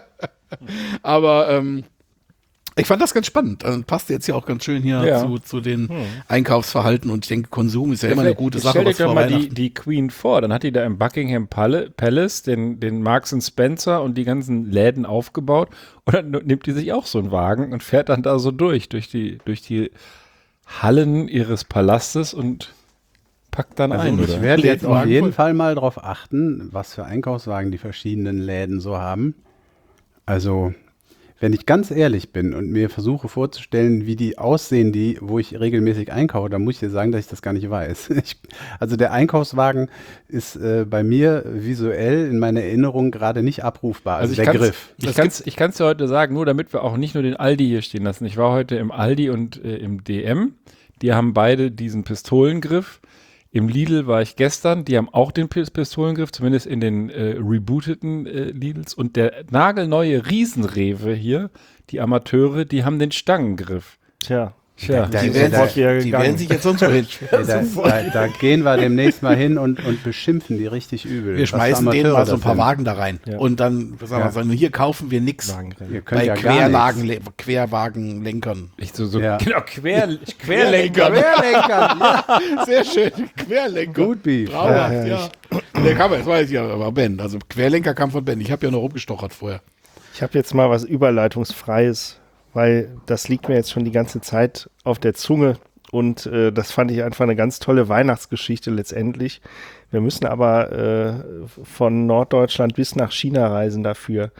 Speaker 5: Aber ich fand das ganz spannend. Passt jetzt ja auch ganz schön hier zu den Einkaufsverhalten und ich denke, Konsum ist ja immer eine gute Sache.
Speaker 4: Stell dir doch mal
Speaker 5: Weihnachten.
Speaker 4: die Queen vor, dann hat die da im Buckingham Palace den Marks & Spencer und die ganzen Läden aufgebaut und dann nimmt die sich auch so einen Wagen und fährt dann da so durch die Hallen ihres Palastes und packt dann
Speaker 6: Also
Speaker 4: ein,
Speaker 6: ich
Speaker 4: oder?
Speaker 6: werde jetzt auf
Speaker 5: Lädenwagen
Speaker 6: jeden
Speaker 5: voll.
Speaker 6: Fall mal drauf achten, was für Einkaufswagen die verschiedenen Läden so haben. Also, wenn ich ganz ehrlich bin und mir versuche vorzustellen, wie die aussehen, wo ich regelmäßig einkaufe, dann muss ich dir sagen, dass ich das gar nicht weiß. Also der Einkaufswagen ist bei mir visuell in meiner Erinnerung gerade nicht abrufbar. Also der Griff.
Speaker 4: Ich kann es dir heute sagen, nur damit wir auch nicht nur den Aldi hier stehen lassen. Ich war heute im Aldi und im DM. Die haben beide diesen Pistolengriff. Im Lidl war ich gestern, die haben auch den Pistolengriff, zumindest in den rebooteten Lidls. Und der nagelneue Riesenrewe hier, die Amateure, die haben den Stangengriff.
Speaker 2: Tja.
Speaker 4: Tja,
Speaker 5: Die werden sich jetzt sonst wohin.
Speaker 6: Da gehen wir demnächst mal hin und beschimpfen die richtig übel.
Speaker 5: Wir
Speaker 6: Was für
Speaker 5: schmeißen denen
Speaker 6: Amateure
Speaker 5: mal so ein
Speaker 6: das
Speaker 5: paar
Speaker 6: sind.
Speaker 5: Wagen da rein.
Speaker 2: Ja.
Speaker 5: Und dann sagen wir, hier kaufen wir nichts
Speaker 6: Ihr könnt
Speaker 5: bei
Speaker 6: ja gar nichts.
Speaker 5: Querwagenlenkern.
Speaker 4: Echt so
Speaker 6: Ja.
Speaker 4: genau, Querlenker.
Speaker 6: Querlenker, ja.
Speaker 5: Sehr schön, Querlenker.
Speaker 6: Gut, Beef.
Speaker 5: Traumhaft, ja. Der kam, das weiß ich ja, aber Ben. Also Querlenker kam von Ben. Ich habe ja noch rumgestochert vorher.
Speaker 2: Ich habe jetzt mal was Überleitungsfreies, weil das liegt mir jetzt schon die ganze Zeit auf der Zunge und das fand ich einfach eine ganz tolle Weihnachtsgeschichte letztendlich. Wir müssen aber von Norddeutschland bis nach China reisen dafür.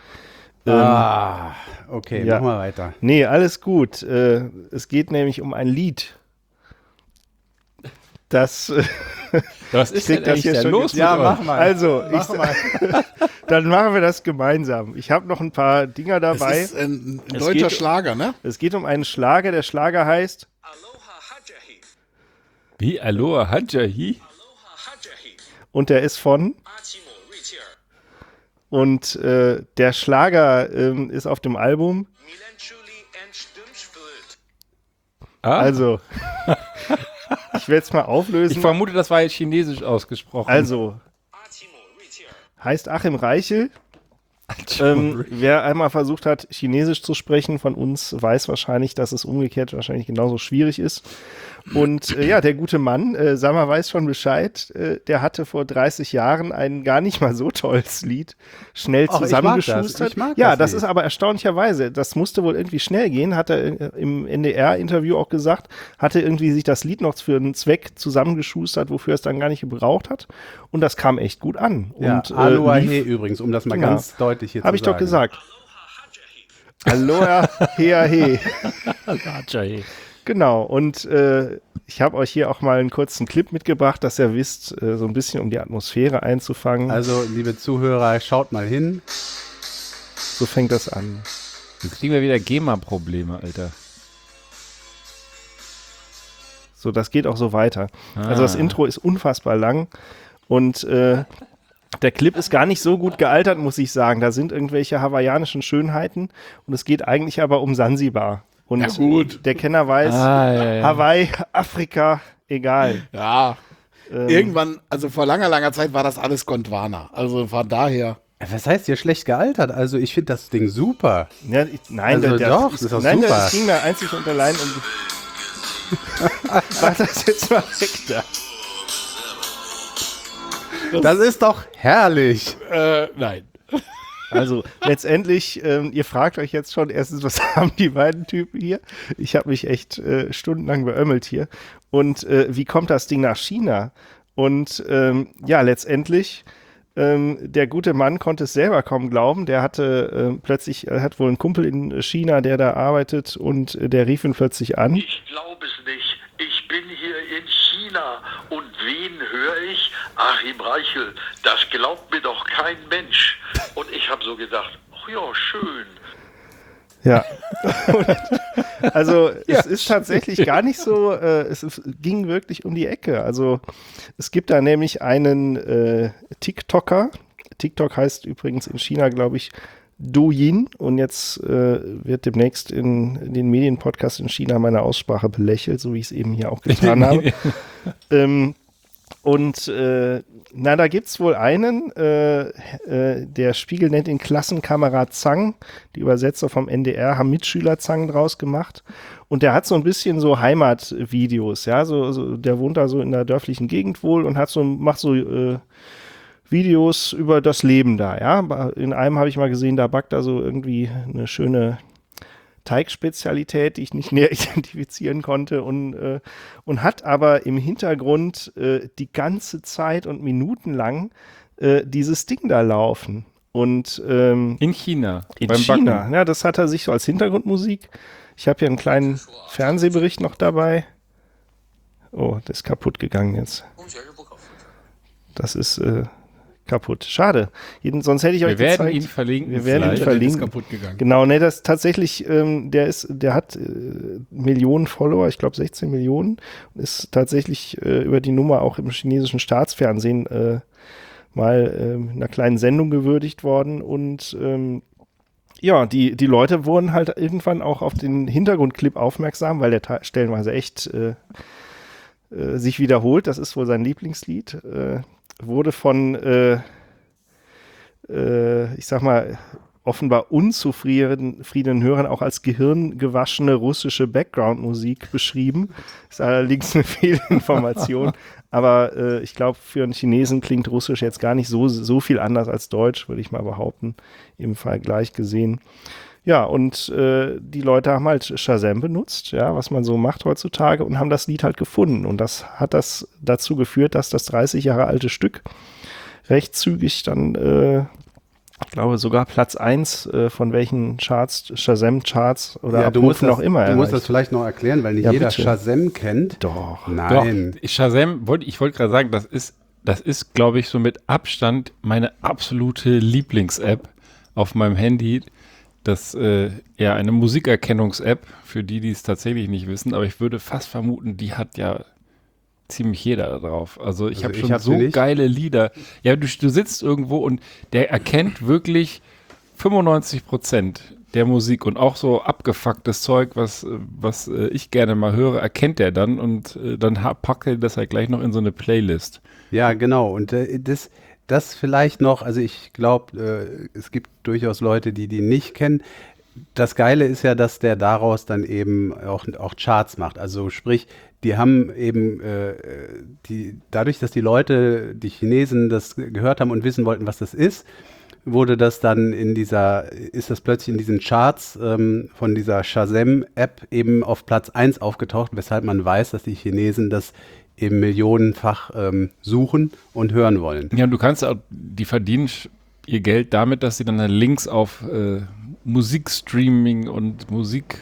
Speaker 6: Okay,
Speaker 2: ja.
Speaker 6: machen wir weiter.
Speaker 2: Nee, alles gut. Es geht nämlich um ein Lied. Das
Speaker 4: Was ist
Speaker 2: krieg
Speaker 4: denn
Speaker 2: das
Speaker 4: eigentlich
Speaker 2: hier
Speaker 4: da
Speaker 2: schon
Speaker 4: los
Speaker 2: ge- Ja,
Speaker 4: mit euch?
Speaker 6: mal.
Speaker 2: Also, dann machen wir das gemeinsam. Ich habe noch ein paar Dinger
Speaker 5: Das
Speaker 2: dabei.
Speaker 5: ist ein
Speaker 2: Es
Speaker 5: deutscher
Speaker 2: geht-
Speaker 5: Schlager, ne?
Speaker 2: Es geht um einen Schlager. Der Schlager heißt
Speaker 4: Wie? Aloha Hajahi?
Speaker 2: und der ist von und der Schlager ist auf dem Album. Also, ich werde es mal auflösen.
Speaker 4: Ich vermute, das war jetzt chinesisch ausgesprochen.
Speaker 2: Also, heißt Achim Reichel. Wer einmal versucht hat, Chinesisch zu sprechen von uns, weiß wahrscheinlich, dass es umgekehrt wahrscheinlich genauso schwierig ist. Und ja, der gute Mann, Sammer weiß schon Bescheid, der hatte vor 30 Jahren ein gar nicht mal so tolles Lied schnell
Speaker 6: Ach,
Speaker 2: zusammengeschustert.
Speaker 6: ich mag
Speaker 2: Ja,
Speaker 6: das
Speaker 2: das
Speaker 6: Lied.
Speaker 2: ist aber erstaunlicherweise, das musste wohl irgendwie schnell gehen, hat er im NDR-Interview auch gesagt, hatte irgendwie sich das Lied noch für einen Zweck zusammengeschustert, wofür er es dann gar nicht gebraucht hat. Und das kam echt gut an.
Speaker 6: Ja,
Speaker 2: Und
Speaker 6: Aloha
Speaker 2: lief-
Speaker 6: He übrigens, um das mal
Speaker 2: Genau.
Speaker 6: ganz deutlich hier
Speaker 2: Hab
Speaker 6: zu
Speaker 2: ich
Speaker 6: sagen.
Speaker 2: doch gesagt. Aloha, hea, he.
Speaker 4: Hajahi.
Speaker 2: Genau, und ich habe euch hier auch mal einen kurzen Clip mitgebracht, dass ihr wisst, so ein bisschen um die Atmosphäre einzufangen.
Speaker 6: Also, liebe Zuhörer, schaut mal hin.
Speaker 2: So fängt das an.
Speaker 4: Jetzt kriegen wir wieder GEMA-Probleme, Alter.
Speaker 2: So, das geht auch so weiter. Also das Intro ist unfassbar lang und der Clip ist gar nicht so gut gealtert, muss ich sagen. Da sind irgendwelche hawaiianischen Schönheiten und es geht eigentlich aber um Sansibar. Und
Speaker 5: Ja, gut.
Speaker 2: der Kenner weiß,
Speaker 4: ja.
Speaker 2: Hawaii, Afrika, egal.
Speaker 5: Ja. Irgendwann, also vor langer Zeit war das alles Gondwana. Also von daher.
Speaker 6: Was heißt hier schlecht gealtert? Also, ich finde das Ding super.
Speaker 2: Ja, nein,
Speaker 6: Also doch, das ist doch super.
Speaker 2: Das ging mir einzig und allein um. Mach das jetzt mal weg da.
Speaker 6: Das ist doch herrlich.
Speaker 5: Nein.
Speaker 2: Also letztendlich, ihr fragt euch jetzt schon erstens, was haben die beiden Typen hier? Ich habe mich echt stundenlang beömmelt hier. Und wie kommt das Ding nach China? Und ja, letztendlich, der gute Mann konnte es selber kaum glauben. Der hatte plötzlich, er hat wohl einen Kumpel in China, der da arbeitet, und der rief ihn plötzlich an.
Speaker 1: Ich glaube es nicht. Ich bin hier in China und wen höre ich? Achim Reichel. Das glaubt mir doch kein Mensch. Und ich habe so gedacht, ach ja, schön.
Speaker 2: Ja, also es ist tatsächlich gar nicht so, es ging wirklich um die Ecke. Also es gibt da nämlich einen TikToker. TikTok heißt übrigens in China, glaube ich, Douyin. Und jetzt wird demnächst in den Medienpodcasts in China meine Aussprache belächelt, so wie ich es eben hier auch getan habe. Na, da gibt's wohl einen, der Spiegel nennt ihn Klassenkamerad Zhang. Die Übersetzer vom NDR haben Mitschüler Zhang draus gemacht. Und der hat so ein bisschen so Heimatvideos, ja, so der wohnt da so in der dörflichen Gegend wohl und macht so Videos über das Leben da, ja. In einem habe ich mal gesehen, da backt er so irgendwie eine schöne Teigspezialität, die ich nicht näher identifizieren konnte und hat aber im Hintergrund die ganze Zeit und minutenlang dieses Ding da laufen. Und
Speaker 4: in China.
Speaker 2: In China, ja, das hat er sich so als Hintergrundmusik. Ich habe hier einen kleinen Fernsehbericht noch dabei. Oh, das ist kaputt gegangen jetzt. Das ist kaputt. Schade. Sonst hätte ich euch gezeigt.
Speaker 4: Wir werden ihn verlinken.
Speaker 2: Wir werden ihn verlinken.
Speaker 5: Ist kaputt gegangen.
Speaker 2: Genau, ne, das tatsächlich, der hat Millionen Follower, ich glaube 16 Millionen, ist tatsächlich über die Nummer auch im chinesischen Staatsfernsehen mal in einer kleinen Sendung gewürdigt worden und ja, die Leute wurden halt irgendwann auch auf den Hintergrundclip aufmerksam, weil der stellenweise echt sich wiederholt. Das ist wohl sein Lieblingslied. Wurde von, ich sag mal, offenbar unzufriedenen Hörern auch als gehirngewaschene russische Background-Musik beschrieben. Ist allerdings eine Fehlinformation. Aber ich glaube, für einen Chinesen klingt Russisch jetzt gar nicht so viel anders als Deutsch, würde ich mal behaupten, im Vergleich gesehen. Ja, und die Leute haben halt Shazam benutzt, ja, was man so macht heutzutage, und haben das Lied halt gefunden. Und das hat dazu geführt, dass das 30 Jahre alte Stück recht zügig dann, ich glaube, sogar Platz 1 von welchen Charts, Shazam-Charts oder Abrufen noch immer erreicht.
Speaker 6: Du musst das vielleicht noch erklären, weil nicht jeder
Speaker 2: bitte.
Speaker 6: Shazam kennt.
Speaker 2: Doch.
Speaker 6: Nein.
Speaker 4: Doch, Shazam, ich wollte gerade sagen, das ist, glaube ich, so mit Abstand meine absolute Lieblings-App auf meinem Handy. Das ja eine Musikerkennungs-App, für die es tatsächlich nicht wissen, aber ich würde fast vermuten, die hat ja ziemlich jeder drauf. Also ich habe schon so geile Lieder. Ja, du sitzt irgendwo und der erkennt wirklich 95% der Musik und auch so abgefucktes Zeug, was ich gerne mal höre, erkennt er dann und dann packt er das halt gleich noch in so eine Playlist.
Speaker 6: Ja, genau. Und das vielleicht noch, also ich glaube, es gibt durchaus Leute, die nicht kennen. Das Geile ist ja, dass der daraus dann eben auch Charts macht. Also sprich, die haben eben, dadurch, dass die Leute, die Chinesen das gehört haben und wissen wollten, was das ist, wurde das dann ist das plötzlich in diesen Charts von dieser Shazam-App eben auf Platz 1 aufgetaucht, weshalb man weiß, dass die Chinesen das eben millionenfach suchen und hören wollen.
Speaker 4: Ja, und du kannst auch, die verdienen ihr Geld damit, dass sie dann Links auf Musikstreaming und Musik,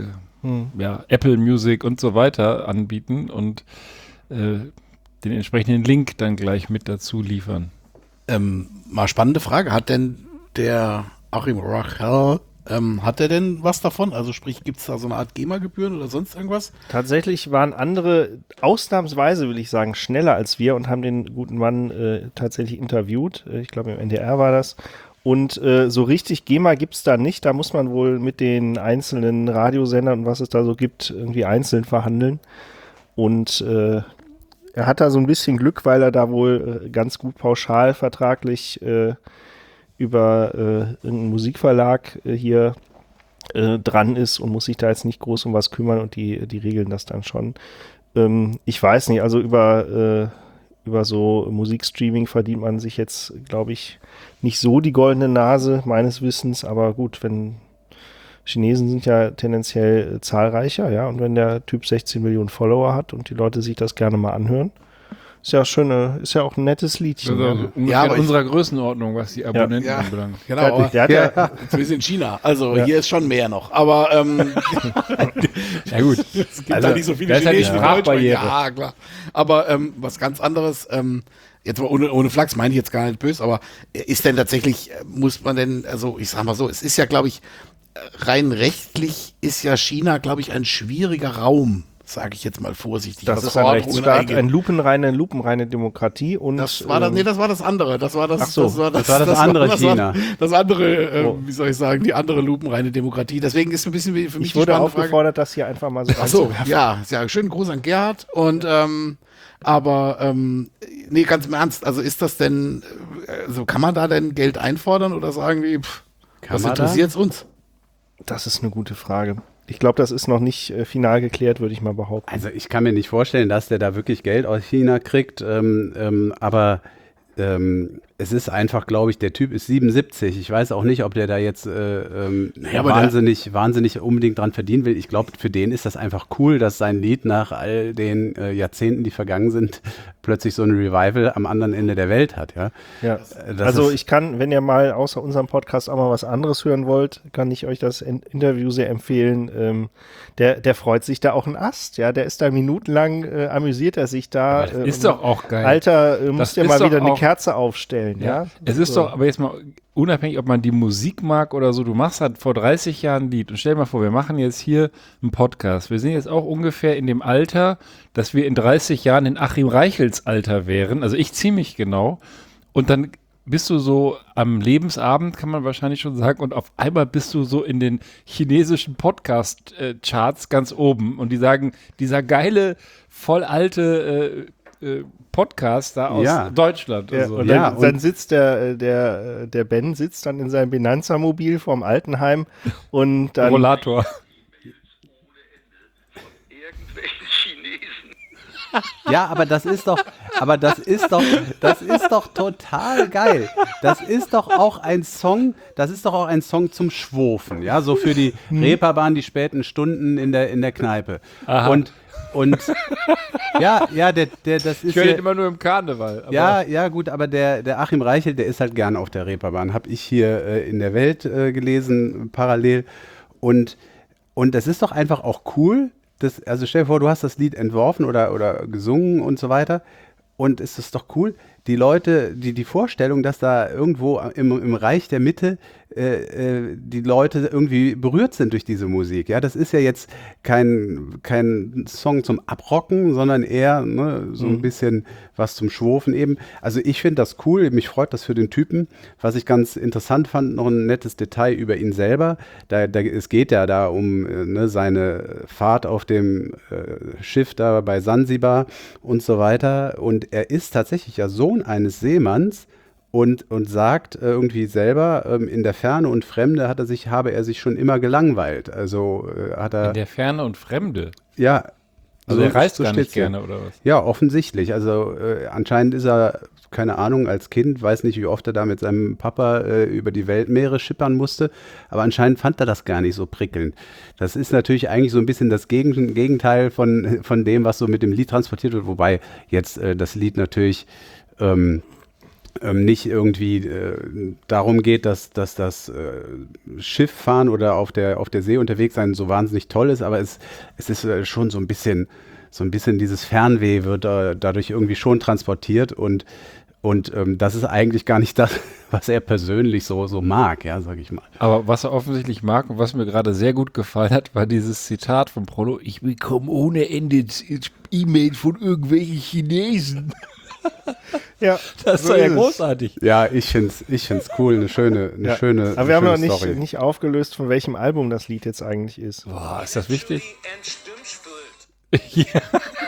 Speaker 4: Apple Music und so weiter anbieten und den entsprechenden Link dann gleich mit dazu liefern.
Speaker 5: Mal spannende Frage. Hat denn der Achim Reichel, hat er denn was davon? Also sprich, gibt es da so eine Art GEMA-Gebühren oder sonst irgendwas?
Speaker 2: Tatsächlich waren andere ausnahmsweise, will ich sagen, schneller als wir und haben den guten Mann tatsächlich interviewt. Ich glaube, im NDR war das. Und so richtig GEMA gibt es da nicht. Da muss man wohl mit den einzelnen Radiosendern und was es da so gibt, irgendwie einzeln verhandeln. Und er hat da so ein bisschen Glück, weil er da wohl ganz gut pauschal vertraglich über irgendeinen Musikverlag hier dran ist und muss sich da jetzt nicht groß um was kümmern und die regeln das dann schon. Ich weiß nicht, also über über so Musikstreaming verdient man sich jetzt, glaube ich, nicht so die goldene Nase, meines Wissens. Aber gut, Chinesen sind ja tendenziell zahlreicher, ja. Und wenn der Typ 16 Millionen Follower hat und die Leute sich das gerne mal anhören, ist ja auch ein nettes Liedchen.
Speaker 4: Also ungefähr in unserer Größenordnung, was die Abonnenten anbelangt.
Speaker 5: Genau,
Speaker 2: der hat ja
Speaker 5: zumindest in China. Also hier ist schon mehr noch. Aber
Speaker 4: ja gut,
Speaker 5: es gibt da nicht so viele
Speaker 4: das ist halt die
Speaker 5: Chinesen.
Speaker 4: Sprachbarriere.
Speaker 5: Ja, klar. Aber was ganz anderes, jetzt mal ohne Flachs, meine ich jetzt gar nicht böse, aber ist denn tatsächlich, muss man denn, also ich sag mal so, es ist ja, glaube ich, rein rechtlich ist ja China, glaube ich, ein schwieriger Raum. Sage ich jetzt mal vorsichtig.
Speaker 2: Das ist ein Rechtsstaat, eine lupenreine Demokratie und
Speaker 5: das war das andere. Das war das
Speaker 6: andere China.
Speaker 5: Das andere, wie soll ich sagen, die andere lupenreine Demokratie. Deswegen ist ein bisschen für mich
Speaker 2: ich wurde aufgefordert, das hier einfach mal so
Speaker 5: reinzuwerfen. Ja, schön Gruß an Gerhard und nee, ganz im Ernst, also ist das denn, also kann man da denn Geld einfordern oder sagen wie, was interessiert uns?
Speaker 2: Das ist eine gute Frage. Ich glaube, das ist noch nicht final geklärt, würde ich mal behaupten.
Speaker 6: Also ich kann mir nicht vorstellen, dass der da wirklich Geld aus China kriegt, aber es ist einfach, glaube ich, der Typ ist 77. Ich weiß auch nicht, ob der da jetzt wahnsinnig unbedingt dran verdienen will. Ich glaube, für den ist das einfach cool, dass sein Lied nach all den Jahrzehnten, die vergangen sind, plötzlich so ein Revival am anderen Ende der Welt hat. Ja.
Speaker 2: Also ich kann, wenn ihr mal außer unserem Podcast auch mal was anderes hören wollt, kann ich euch das Interview sehr empfehlen. Der freut sich da auch ein Ast. Ja, der ist da minutenlang, amüsiert er sich da.
Speaker 4: Das ist doch auch geil.
Speaker 2: Alter, musst dir mal wieder eine Kerze aufstellen. Ja?
Speaker 4: Es ist doch, aber jetzt mal unabhängig, ob man die Musik mag oder so, du machst halt vor 30 Jahren ein Lied und stell dir mal vor, wir machen jetzt hier einen Podcast. Wir sind jetzt auch ungefähr in dem Alter, dass wir in 30 Jahren in Achim Reichels Alter wären, also ich ziemlich genau, und dann bist du so am Lebensabend, kann man wahrscheinlich schon sagen, und auf einmal bist du so in den chinesischen Podcast-Charts ganz oben und die sagen, dieser geile, voll alte Podcast da aus Deutschland.
Speaker 2: Ja, und dann sitzt der Ben sitzt dann in seinem Benanza-Mobil vorm Altenheim und dann
Speaker 4: Rollator.
Speaker 1: Irgendwelche Chinesen.
Speaker 6: Ja, aber das ist doch total geil. Das ist doch auch ein Song zum Schwofen, ja, so für die Reeperbahn, die späten Stunden in der Kneipe.
Speaker 4: Aha.
Speaker 6: Und das ist
Speaker 4: ich höre den immer nur im Karneval.
Speaker 6: Aber ja, gut, aber der Achim Reichel, der ist halt gerne auf der Reeperbahn. Habe ich hier in der Welt gelesen, parallel. Und das ist doch einfach auch cool. Also stell dir vor, du hast das Lied entworfen oder gesungen und so weiter. Und es ist doch cool, die Leute, die Vorstellung, dass da irgendwo im Reich der Mitte die Leute irgendwie berührt sind durch diese Musik. Ja, das ist ja jetzt kein Song zum Abrocken, sondern eher so ein bisschen was zum Schwofen eben. Also ich finde das cool, mich freut das für den Typen. Was ich ganz interessant fand, noch ein nettes Detail über ihn selber. Es geht ja da um seine Fahrt auf dem Schiff da bei Sansibar und so weiter. Und er ist tatsächlich ja Sohn eines Seemanns und sagt irgendwie selber, in der Ferne und Fremde habe er sich schon immer gelangweilt. Also hat er...
Speaker 4: In der Ferne und Fremde?
Speaker 6: Ja.
Speaker 4: Also er reist gar nicht gerne, oder was?
Speaker 6: Ja, offensichtlich. Also anscheinend ist er, keine Ahnung, als Kind, weiß nicht, wie oft er da mit seinem Papa über die Weltmeere schippern musste, aber anscheinend fand er das gar nicht so prickelnd. Das ist natürlich eigentlich so ein bisschen das Gegenteil von dem, was so mit dem Lied transportiert wird, wobei jetzt das Lied natürlich nicht irgendwie darum geht, dass das Schifffahren oder auf der See unterwegs sein so wahnsinnig toll ist, aber es ist schon so ein bisschen dieses Fernweh wird dadurch irgendwie schon transportiert und das ist eigentlich gar nicht das, was er persönlich so mag, ja, sag ich mal.
Speaker 4: Aber was er offensichtlich mag und was mir gerade sehr gut gefallen hat, war dieses Zitat von Prolo: Ich bekomme ohne Ende E-Mail von irgendwelchen Chinesen.
Speaker 2: Ja,
Speaker 4: das ist doch ja großartig.
Speaker 6: Ja, ich find's cool, eine schöne
Speaker 2: aber wir haben noch
Speaker 6: Story.
Speaker 2: nicht aufgelöst, von welchem Album das Lied jetzt eigentlich ist.
Speaker 4: Boah, ist das wichtig?
Speaker 2: Ja.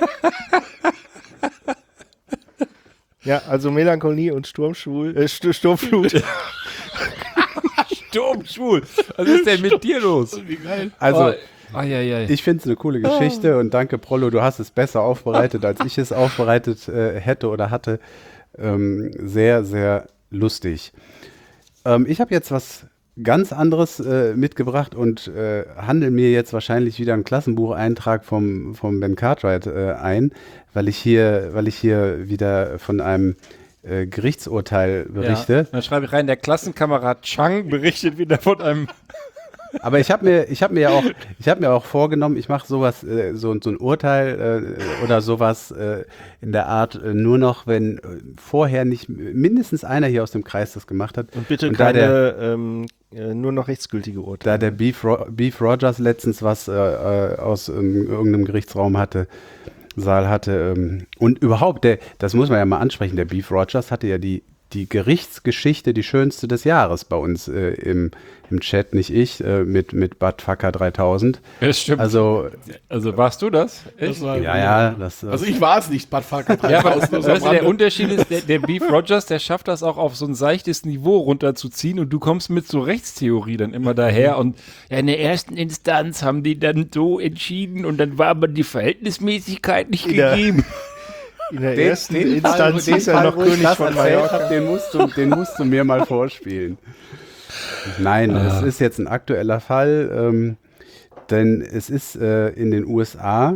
Speaker 2: Ja, also Melancholie und Sturmflut.
Speaker 4: Sturmschwul. Was ist denn mit dir los?
Speaker 5: Wie geil.
Speaker 6: Also Ich finde es eine coole Geschichte und danke, Prollo, du hast es besser aufbereitet, als ich es aufbereitet hätte oder hatte. Sehr, sehr lustig. Ich habe jetzt was ganz anderes mitgebracht und handle mir jetzt wahrscheinlich wieder einen Klassenbucheintrag vom Ben Cartwright ein, weil ich hier wieder von einem Gerichtsurteil berichte.
Speaker 4: Ja, dann schreibe ich rein, der Klassenkamerad Chang berichtet wieder von einem.
Speaker 6: Aber ich hab mir ja auch vorgenommen, ich mache sowas, so ein Urteil oder sowas in der Art nur noch, wenn vorher nicht mindestens einer hier aus dem Kreis das gemacht hat.
Speaker 2: Und bitte keine nur noch rechtsgültige Urteile.
Speaker 6: Da der Beef Rogers letztens was aus irgendeinem Gerichtsraum Saal hatte und überhaupt, das muss man ja mal ansprechen, der Beef Rogers hatte ja die Gerichtsgeschichte, die schönste des Jahres bei uns im Chat, nicht ich, mit Badfucker 3000.
Speaker 4: Ja, stimmt.
Speaker 6: Also
Speaker 4: warst du das?
Speaker 5: Das war
Speaker 6: also
Speaker 5: ich war es nicht, Badfucker 3000.
Speaker 4: Ja, aber der Unterschied ist, der Beef Rogers, der schafft das auch auf so ein seichtes Niveau runterzuziehen und du kommst mit so Rechtstheorie dann immer daher und ja, in der ersten Instanz haben die dann so entschieden und dann war aber die Verhältnismäßigkeit nicht gegeben.
Speaker 2: In der ersten Instanz ist er noch König von Mallorca.
Speaker 6: Den musst du mir mal vorspielen. Nein, es ist jetzt ein aktueller Fall, denn es ist in den USA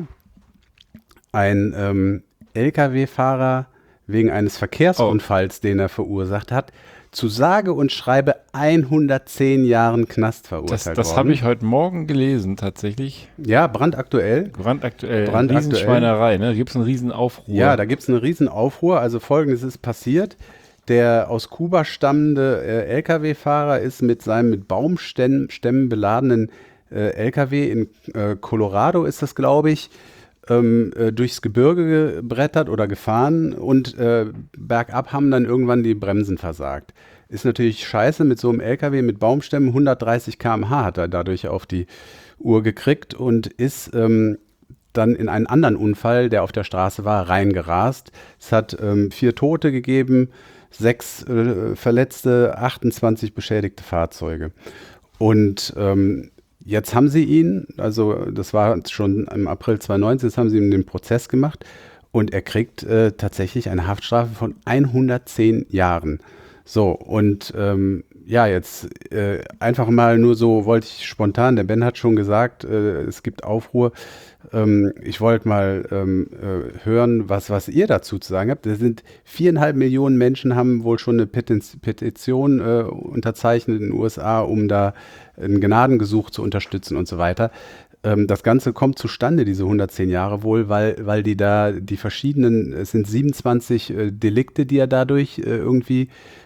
Speaker 6: ein LKW-Fahrer wegen eines Verkehrsunfalls, den er verursacht hat, zu sage und schreibe 110 Jahren Knast verurteilt worden.
Speaker 4: Das habe ich heute Morgen gelesen, tatsächlich.
Speaker 6: Ja, brandaktuell.
Speaker 4: Riesenschweinerei, ne? Da gibt es einen Riesenaufruhr.
Speaker 6: Ja, da gibt es einen Riesenaufruhr. Also Folgendes ist passiert. Der aus Kuba stammende LKW-Fahrer ist mit seinem mit Baumstämmen beladenen LKW in Colorado, ist das, glaube ich, durchs Gebirge gebrettert oder gefahren und bergab haben dann irgendwann die Bremsen versagt. Ist natürlich scheiße mit so einem LKW mit Baumstämmen, 130 km/h hat er dadurch auf die Uhr gekriegt und ist dann in einen anderen Unfall, der auf der Straße war, reingerast. Es hat 4 Tote gegeben, 6 Verletzte, 28 beschädigte Fahrzeuge. Und jetzt haben sie ihn, also das war schon im April 2019, jetzt haben sie ihm den Prozess gemacht und er kriegt tatsächlich eine Haftstrafe von 110 Jahren. So, und jetzt einfach mal nur so, wollte ich spontan, der Ben hat schon gesagt, es gibt Aufruhr. Ich wollte mal hören, was ihr dazu zu sagen habt. Es sind 4,5 Millionen Menschen, haben wohl schon eine Petition unterzeichnet in den USA, um da ein Gnadengesuch zu unterstützen und so weiter. Das Ganze kommt zustande, diese 110 Jahre wohl, weil die da die verschiedenen, es sind 27 Delikte, die er dadurch irgendwie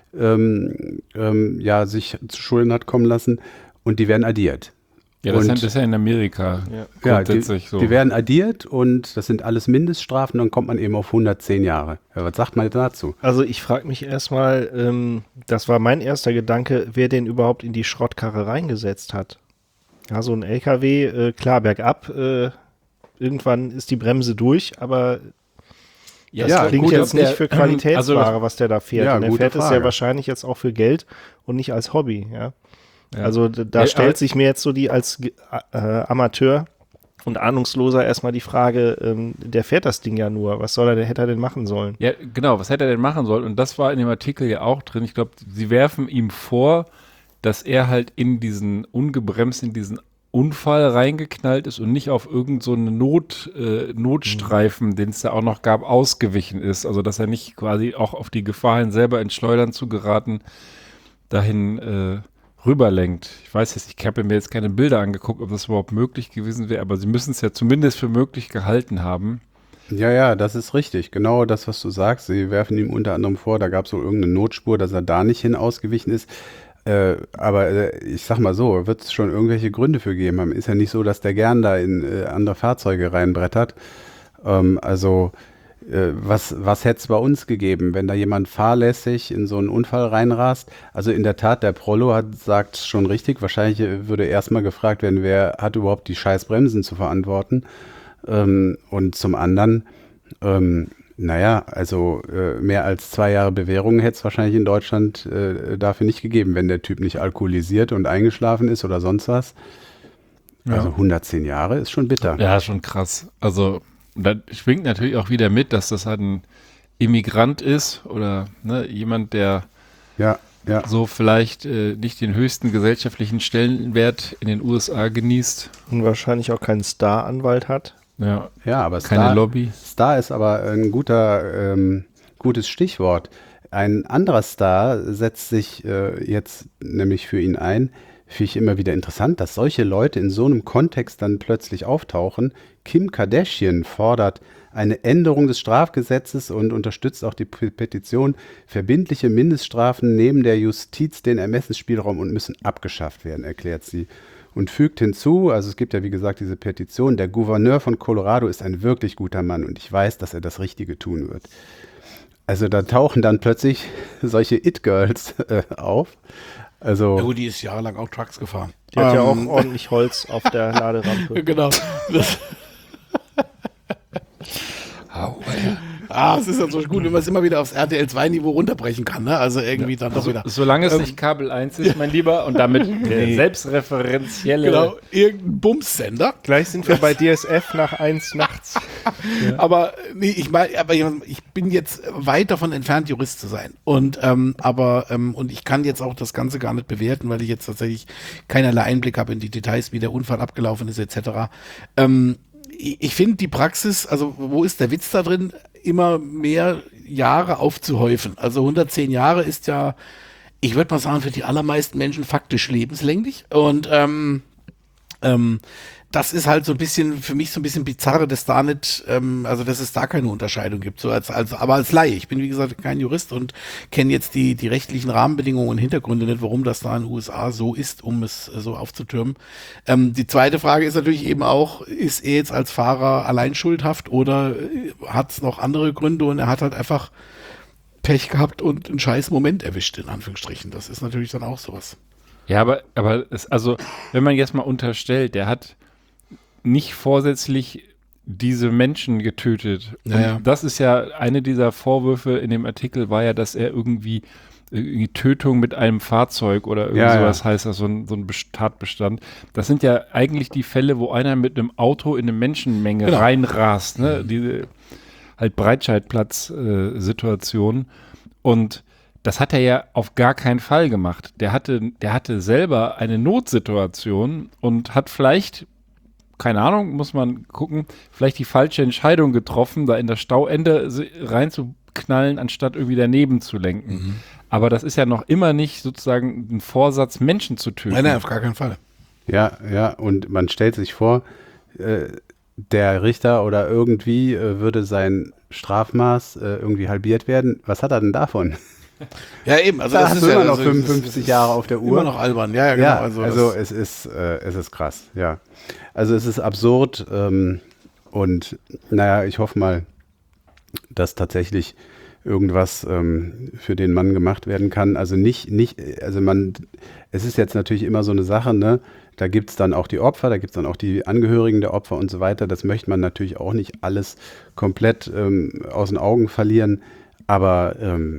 Speaker 6: sich zu Schulden hat kommen lassen und die werden addiert.
Speaker 4: Ja, das ist ja in Amerika grundsätzlich so.
Speaker 6: Die werden addiert und das sind alles Mindeststrafen, dann kommt man eben auf 110 Jahre. Ja, was sagt man dazu?
Speaker 2: Also ich frage mich erstmal, das war mein erster Gedanke, wer den überhaupt in die Schrottkarre reingesetzt hat. Ja, so ein LKW, klar, bergab, irgendwann ist die Bremse durch, aber das klingt jetzt nicht für Qualitätsware, was der da fährt.
Speaker 6: Ja,
Speaker 2: und er fährt es ja wahrscheinlich jetzt auch für Geld und nicht als Hobby, ja. Also da stellt sich mir jetzt so als Amateur und Ahnungsloser erstmal die Frage, der fährt das Ding ja nur, hätte er denn machen sollen?
Speaker 4: Ja, genau, was hätte er denn machen sollen? Und das war in dem Artikel ja auch drin. Ich glaube, sie werfen ihm vor, dass er halt in diesen Unfall reingeknallt ist und nicht auf irgend so einen Notstreifen, den es da auch noch gab, ausgewichen ist. Also dass er nicht quasi auch auf die Gefahr hin, selber ins Schleudern zu geraten, dahin rüberlenkt. Ich weiß jetzt, ich habe mir jetzt keine Bilder angeguckt, ob das überhaupt möglich gewesen wäre, aber sie müssen es ja zumindest für möglich gehalten haben.
Speaker 6: Ja, das ist richtig. Genau das, was du sagst. Sie werfen ihm unter anderem vor, da gab es wohl irgendeine Notspur, dass er da nicht hin ausgewichen ist. Aber ich sag mal so, wird es schon irgendwelche Gründe für geben haben. Ist ja nicht so, dass der gern da in andere Fahrzeuge reinbrettert. Was hätte es bei uns gegeben, wenn da jemand fahrlässig in so einen Unfall reinrast? Also in der Tat, der Prollo sagt schon richtig, wahrscheinlich würde erstmal gefragt werden, wer hat überhaupt die scheiß Bremsen zu verantworten? Und zum anderen, mehr als 2 Jahre Bewährung hätte es wahrscheinlich in Deutschland dafür nicht gegeben, wenn der Typ nicht alkoholisiert und eingeschlafen ist oder sonst was. Also 110 Jahre ist schon bitter.
Speaker 4: Ja, schon krass. Also da schwingt natürlich auch wieder mit, dass das halt ein Immigrant ist oder ne, jemand, der
Speaker 6: Ja.
Speaker 4: so vielleicht nicht den höchsten gesellschaftlichen Stellenwert in den USA genießt.
Speaker 2: Und wahrscheinlich auch keinen Star-Anwalt hat.
Speaker 4: Ja,
Speaker 6: Aber
Speaker 4: keine Lobby.
Speaker 6: Star ist aber ein gutes Stichwort. Ein anderer Star setzt sich jetzt nämlich für ihn ein. Finde ich immer wieder interessant, dass solche Leute in so einem Kontext dann plötzlich auftauchen. Kim Kardashian fordert eine Änderung des Strafgesetzes und unterstützt auch die Petition. Verbindliche Mindeststrafen nehmen der Justiz den Ermessensspielraum und müssen abgeschafft werden, erklärt sie. Und fügt hinzu, also es gibt ja wie gesagt diese Petition, der Gouverneur von Colorado ist ein wirklich guter Mann und ich weiß, dass er das Richtige tun wird. Also da tauchen dann plötzlich solche It-Girls auf. Also,
Speaker 5: Ja gut, die ist jahrelang auch Trucks gefahren.
Speaker 2: Die hat ja auch ordentlich Holz auf der Laderampe.
Speaker 5: Genau. Es ist ja so gut, wenn man es immer wieder aufs RTL 2 Niveau runterbrechen kann, ne? Also irgendwie dann doch wieder.
Speaker 4: Solange es nicht Kabel 1 ist, mein Lieber, und damit der selbstreferenzielle.
Speaker 5: Genau, irgendein Bumssender.
Speaker 2: Gleich sind wir bei DSF nach 1 nachts.
Speaker 5: Aber nee, ich bin jetzt weit davon entfernt, Jurist zu sein. Und ich kann jetzt auch das Ganze gar nicht bewerten, weil ich jetzt tatsächlich keinerlei Einblick habe in die Details, wie der Unfall abgelaufen ist, etc. Ich finde die Praxis, also wo ist der Witz da drin, immer mehr Jahre aufzuhäufen. Also 110 Jahre ist ja, ich würde mal sagen, für die allermeisten Menschen faktisch lebenslänglich. Und das ist halt so ein bisschen, für mich so ein bisschen bizarre, dass da nicht, dass es da keine Unterscheidung gibt. So aber als Laie. Ich bin, wie gesagt, kein Jurist und kenne jetzt die rechtlichen Rahmenbedingungen und Hintergründe nicht, warum das da in den USA so ist, um es so aufzutürmen. Die zweite Frage ist natürlich eben auch, ist er jetzt als Fahrer allein schuldhaft oder hat es noch andere Gründe und er hat halt einfach Pech gehabt und einen scheiß Moment erwischt, in Anführungsstrichen. Das ist natürlich dann auch sowas.
Speaker 4: Ja, aber wenn man jetzt mal unterstellt, der hat nicht vorsätzlich diese Menschen getötet.
Speaker 5: Naja.
Speaker 4: Und das ist ja eine dieser Vorwürfe in dem Artikel, war ja, dass er irgendwie Tötung mit einem Fahrzeug oder sowas heißt das, so ein Tatbestand. Das sind ja eigentlich die Fälle, wo einer mit einem Auto in eine Menschenmenge reinrast, ne? Diese halt Breitscheidplatz-Situation. Und das hat er ja auf gar keinen Fall gemacht. Der hatte selber eine Notsituation und hat vielleicht, keine Ahnung, muss man gucken, vielleicht die falsche Entscheidung getroffen, da in das Stauende reinzuknallen, anstatt irgendwie daneben zu lenken. Mhm. Aber das ist ja noch immer nicht sozusagen ein Vorsatz, Menschen zu töten.
Speaker 5: Nein, auf gar keinen Fall.
Speaker 6: Ja, und man stellt sich vor, der Richter oder irgendwie würde sein Strafmaß irgendwie halbiert werden. Was hat er denn davon?
Speaker 5: Ja, eben. Also
Speaker 6: das
Speaker 5: ist
Speaker 6: immer
Speaker 5: ja
Speaker 6: noch 55 Jahre auf der Uhr.
Speaker 5: Immer noch albern. Ja, genau.
Speaker 6: Ja, also es ist krass, ja. Also es ist absurd und naja, ich hoffe mal, dass tatsächlich irgendwas für den Mann gemacht werden kann. Also es ist jetzt natürlich immer so eine Sache, ne? Da gibt es dann auch die Opfer, da gibt es dann auch die Angehörigen der Opfer und so weiter. Das möchte man natürlich auch nicht alles komplett aus den Augen verlieren. Aber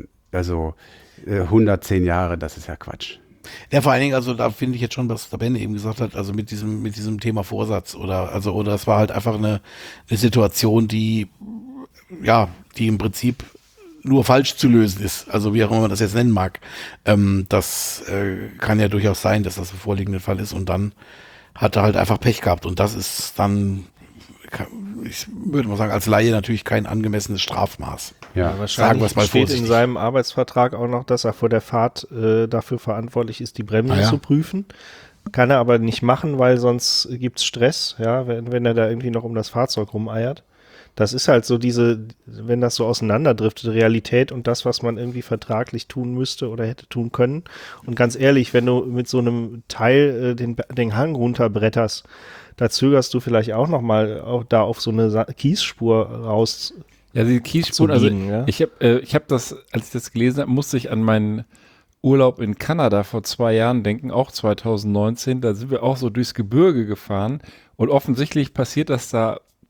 Speaker 6: 110 Jahre, das ist ja Quatsch.
Speaker 5: Ja, vor allen Dingen, also da finde ich jetzt schon, was der Benne eben gesagt hat, also mit diesem Thema Vorsatz oder es war halt einfach eine Situation, die im Prinzip nur falsch zu lösen ist, also wie auch immer man das jetzt nennen mag. Das kann ja durchaus sein, dass das ein vorliegender Fall ist und dann hat er halt einfach Pech gehabt und das ist dann, ich würde mal sagen, als Laie natürlich kein angemessenes Strafmaß.
Speaker 2: Ja, wahrscheinlich steht in seinem Arbeitsvertrag auch noch, dass er vor der Fahrt dafür verantwortlich ist, die Bremsen zu prüfen. Kann er aber nicht machen, weil sonst gibt's Stress, ja, wenn er da irgendwie noch um das Fahrzeug rumeiert. Das ist halt so wenn das so auseinanderdriftet, Realität und das, was man irgendwie vertraglich tun müsste oder hätte tun können. Und ganz ehrlich, wenn du mit so einem Teil den Hang runterbretterst, da zögerst du vielleicht auch nochmal da auf so eine Kiesspur raus.
Speaker 4: Ja, die Kiesspur, also ich hab das, als ich das gelesen habe, musste ich an meinen Urlaub in Kanada vor 2 Jahren denken, auch 2019. Da sind wir auch so durchs Gebirge gefahren und offensichtlich passiert das da